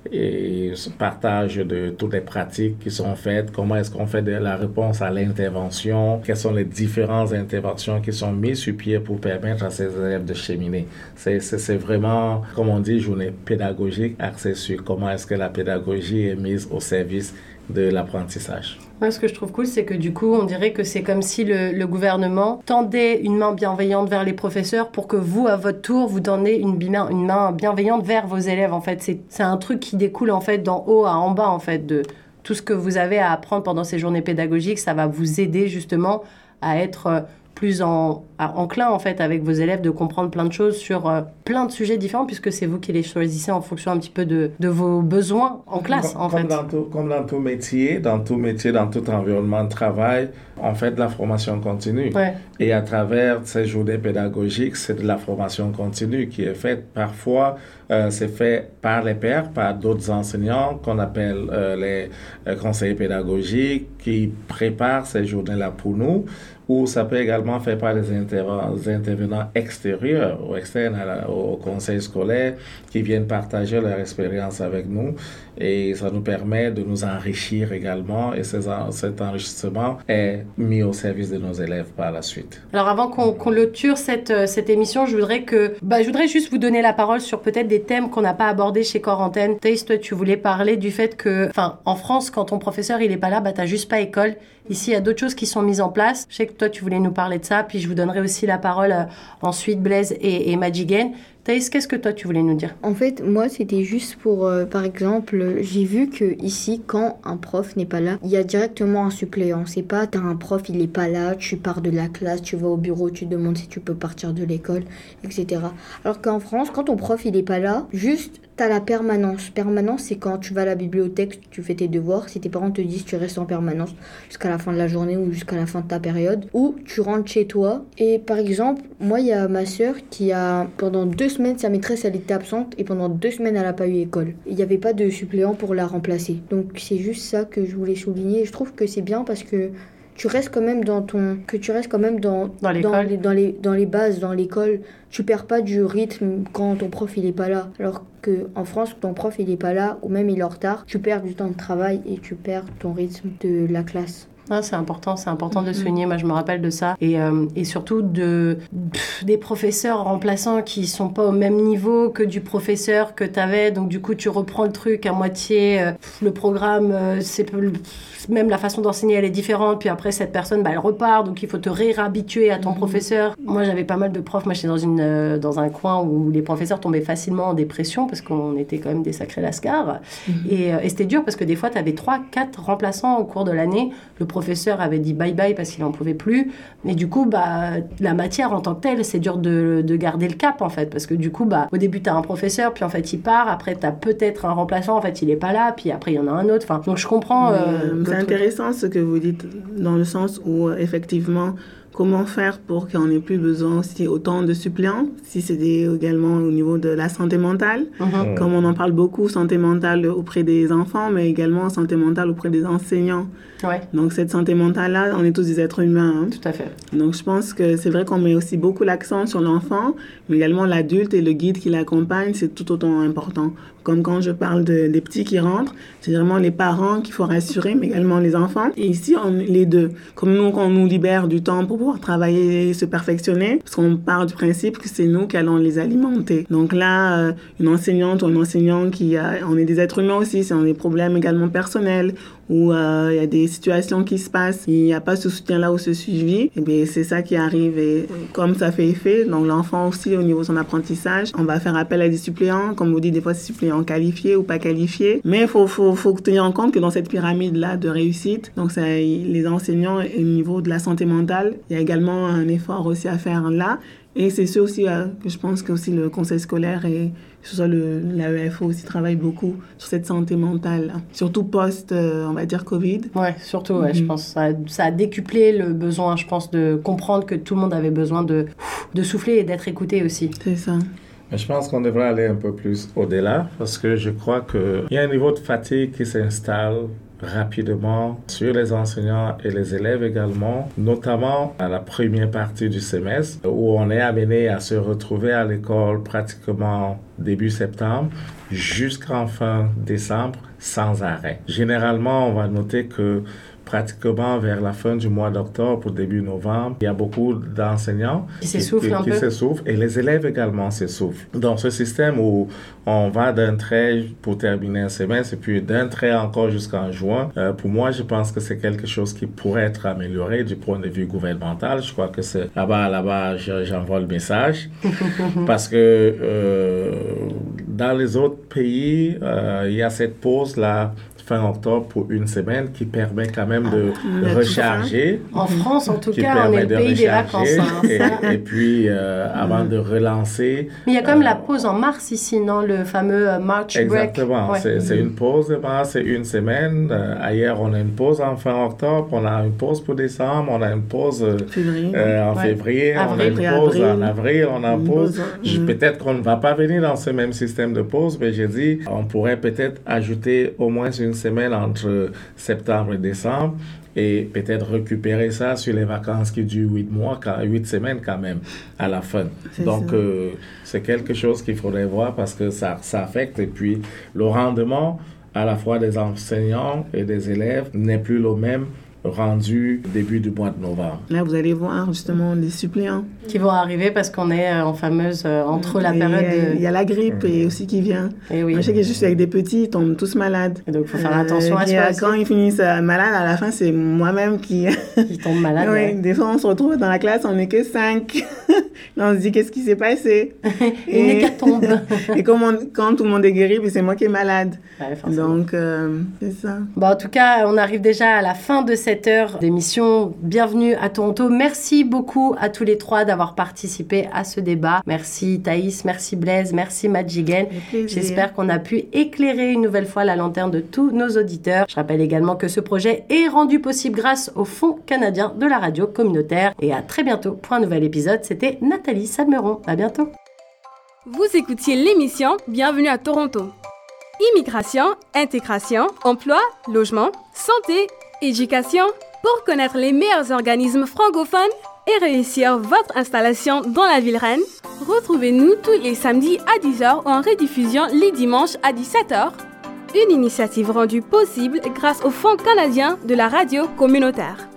et partage de toutes les pratiques qui sont faites, comment est-ce qu'on fait de la réponse à l'intervention, quelles sont les différentes interventions qui sont mises sur pied pour permettre à ces élèves de cheminer. C'est, c'est, c'est vraiment, comme on dit, journée pédagogique axée sur comment est-ce que la pédagogie est mise au service de l'apprentissage. Moi, ce que je trouve cool, c'est que du coup, on dirait que c'est comme si le, le gouvernement tendait une main bienveillante vers les professeurs pour que vous, à votre tour, vous donniez une, bima, une main bienveillante vers vos élèves. En fait, c'est, c'est un truc qui découle en fait d'en haut à en bas, en fait, de tout ce que vous avez à apprendre pendant ces journées pédagogiques. Ça va vous aider justement à être plus en, à, enclin en fait avec vos élèves de comprendre plein de choses sur euh, plein de sujets différents puisque c'est vous qui les choisissez en fonction un petit peu de, de vos besoins en classe comme, en comme fait. Dans tout, comme dans tout métier, dans tout métier, dans tout environnement de travail, on fait de la formation continue. Ouais. Et à travers ces journées pédagogiques, c'est de la formation continue qui est faite. Parfois, euh, c'est fait par les pairs, par d'autres enseignants qu'on appelle euh, les euh, conseillers pédagogiques qui préparent ces journées-là pour nous. Ou ça peut également faire par des, interven- des intervenants extérieurs ou externes à la, au conseil scolaire qui viennent partager leur expérience avec nous. Et ça nous permet de nous enrichir également. Et ces, cet enrichissement est mis au service de nos élèves par la suite. Alors avant qu'on, qu'on clôture cette, cette émission, je voudrais, que, bah, je voudrais juste vous donner la parole sur peut-être des thèmes qu'on n'a pas abordés chez Corps Antenne. Thaïs, toi, tu voulais parler du fait que, enfin, en France, quand ton professeur il est pas là, bah, t'as juste pas école. Ici, il y a d'autres choses qui sont mises en place. Je sais que toi, tu voulais nous parler de ça. Puis je vous donnerai aussi la parole euh, ensuite, Blaise et, et Madjiguène. Thaïs, qu'est-ce que toi, tu voulais nous dire? En fait, moi, c'était juste pour, euh, par exemple, j'ai vu que ici, quand un prof n'est pas là, il y a directement un suppléant. C'est pas, t'as un prof, il est pas là, tu pars de la classe, tu vas au bureau, tu demandes si tu peux partir de l'école, et cetera. Alors qu'en France, quand ton prof, il est pas là, juste, t'as la permanence. Permanence, c'est quand tu vas à la bibliothèque, tu fais tes devoirs. Si tes parents te disent tu restes en permanence jusqu'à la fin de la journée ou jusqu'à la fin de ta période, ou tu rentres chez toi. Et par exemple, moi, il y a ma sœur qui a, pendant deux semaines, sa maîtresse, elle était absente et pendant deux semaines, elle n'a pas eu école. Il n'y avait pas de suppléant pour la remplacer. Donc, c'est juste ça que je voulais souligner. Et je trouve que c'est bien parce que tu restes quand même dans ton que tu restes quand même dans dans, dans les dans les dans les bases dans l'école. Tu perds pas du rythme quand ton prof il est pas là. Alors que en France, ton prof il est pas là ou même il est en retard, tu perds du temps de travail et tu perds ton rythme de la classe. Ah, c'est important, c'est important de souligner. Moi, je me rappelle de ça. Et, euh, et surtout de, pff, des professeurs remplaçants qui sont pas au même niveau que du professeur que tu avais. Donc, du coup, tu reprends le truc à moitié. Euh, le programme, euh, c'est même la façon d'enseigner, elle est différente. Puis après, cette personne, bah, elle repart. Donc, il faut te réhabituer à ton mmh. professeur. Moi, j'avais pas mal de profs. Moi, j'étais dans, une, euh, dans un coin où les professeurs tombaient facilement en dépression parce qu'on était quand même des sacrés lascars. Mmh. Et, euh, et c'était dur parce que des fois, tu avais trois, quatre remplaçants au cours de l'année. Le professeur avait dit bye-bye parce qu'il n'en pouvait plus. Et du coup, bah, la matière en tant que telle, c'est dur de, de garder le cap, en fait. Parce que du coup, bah, au début, tu as un professeur, puis en fait, il part. Après, tu as peut-être un remplaçant, en fait, il n'est pas là. Puis après, il y en a un autre. Enfin, donc, je comprends. Euh, c'est intéressant ce que vous dites, dans le sens où, euh, effectivement, comment faire pour qu'on n'ait plus besoin aussi autant de suppléants, si c'est des, également au niveau de la santé mentale, mm-hmm. comme on en parle beaucoup, santé mentale auprès des enfants, mais également santé mentale auprès des enseignants. Ouais. Donc cette santé mentale-là, on est tous des êtres humains. Hein. Tout à fait. Donc je pense que c'est vrai qu'on met aussi beaucoup l'accent sur l'enfant, mais également l'adulte et le guide qui l'accompagne, c'est tout autant important. Comme quand je parle de, des petits qui rentrent, c'est vraiment les parents qu'il faut rassurer, mais également les enfants. Et ici, on, les deux. Comme nous, on nous libère du temps pour pouvoir travailler et se perfectionner, parce qu'on part du principe que c'est nous qui allons les alimenter. Donc là, euh, une enseignante ou un enseignant qui a, on est des êtres humains aussi, c'est on a des problèmes également personnels, où euh, il y a des situations qui se passent, il n'y a pas ce soutien-là ou ce suivi, et bien c'est ça qui arrive. Et comme ça fait effet, donc l'enfant aussi, au niveau de son apprentissage, on va faire appel à des suppléants, comme vous dites, des fois c'est suppléants qualifiés ou pas qualifiés. Mais il faut, faut, faut tenir en compte que dans cette pyramide-là de réussite, donc ça, les enseignants, au niveau de la santé mentale, il y a également un effort aussi à faire là. Et c'est ça aussi euh, que je pense que aussi le conseil scolaire et que ce soit le, l'A E F O aussi travaille beaucoup sur cette santé mentale, là. Surtout post, euh, on va dire, Covid. Ouais, surtout, ouais, mm-hmm. je pense que ça, ça a décuplé le besoin, je pense, de comprendre que tout le monde avait besoin de, de souffler et d'être écouté aussi. C'est ça. Mais je pense qu'on devrait aller un peu plus au-delà parce que je crois qu'il y a un niveau de fatigue qui s'installe rapidement sur les enseignants et les élèves également, notamment à la première partie du semestre où on est amené à se retrouver à l'école pratiquement début septembre jusqu'en fin décembre sans arrêt. Généralement, on va noter que pratiquement vers la fin du mois d'octobre ou début novembre, il y a beaucoup d'enseignants qui s'essoufflent un qui, peu. Qui s'essoufflent et les élèves également s'essoufflent. Dans ce système où on va d'un trait pour terminer un semestre et puis d'un trait encore jusqu'en juin, euh, pour moi, je pense que c'est quelque chose qui pourrait être amélioré du point de vue gouvernemental. Je crois que c'est là-bas, là-bas, j'envoie le message parce que euh, dans les autres pays, euh, il y a cette pause-là fin octobre pour une semaine qui permet quand même de ah, recharger. En France, en tout cas, on est le pays des vacances. Hein, et, et puis, euh, avant mm. de relancer... Mais il y a quand même euh, la pause en mars ici, non? Le fameux euh, March break. Exactement. Ouais. C'est, mm. c'est une pause de mars, c'est une semaine. Euh, ailleurs, on a une pause en fin octobre, on a une pause pour décembre, on a une pause euh, février. Euh, en ouais. février, avril, on a une pause avril. en avril, on a une pause... pause je, mm. Peut-être qu'on ne va pas venir dans ce même système de pause, mais j'ai dit, on pourrait peut-être ajouter au moins une semaine entre septembre et décembre et peut-être récupérer ça sur les vacances qui durent huit mois, huit semaines quand même à la fin. C'est Donc, euh, c'est quelque chose qu'il faudrait voir parce que ça, ça affecte. Et puis, le rendement à la fois des enseignants et des élèves n'est plus le même rendu début du mois de novembre. Là, vous allez voir justement les suppléants qui vont arriver parce qu'on est en fameuse euh, entre la et période de... Il y a la grippe mmh. et aussi qui vient. Et oui. Moi, je sais que juste avec des petits, ils tombent tous malades. Et donc, il faut faire euh, attention à ça. Quand ils finissent malades, à la fin, c'est moi-même qui... qui tombe malade. Oui, ouais. Des fois, on se retrouve dans la classe, on n'est que cinq. On se dit, qu'est-ce qui s'est passé? Une hécatombe. Et quand, on, quand tout le monde est guéri, puis c'est moi qui est malade. Ouais, donc, euh, c'est ça. Bon, en tout cas, on arrive déjà à la fin de cette heure d'émission. Bienvenue à Toronto. Merci beaucoup à tous les trois d'avoir participé à ce débat. Merci Thaïs, merci Blaise, merci Madjigen. J'espère qu'on a pu éclairer une nouvelle fois la lanterne de tous nos auditeurs. Je rappelle également que ce projet est rendu possible grâce au Fonds canadien de la radio communautaire. Et à très bientôt pour un nouvel épisode. C'était Nathalie Salmeron. À bientôt. Vous écoutiez l'émission Bienvenue à Toronto. Immigration, intégration, emploi, logement, santé, éducation. Pour connaître les meilleurs organismes francophones et réussir votre installation dans la ville reine, retrouvez-nous tous les samedis à dix heures ou en rediffusion les dimanches à dix-sept heures. Une initiative rendue possible grâce au Fonds canadien de la radio communautaire.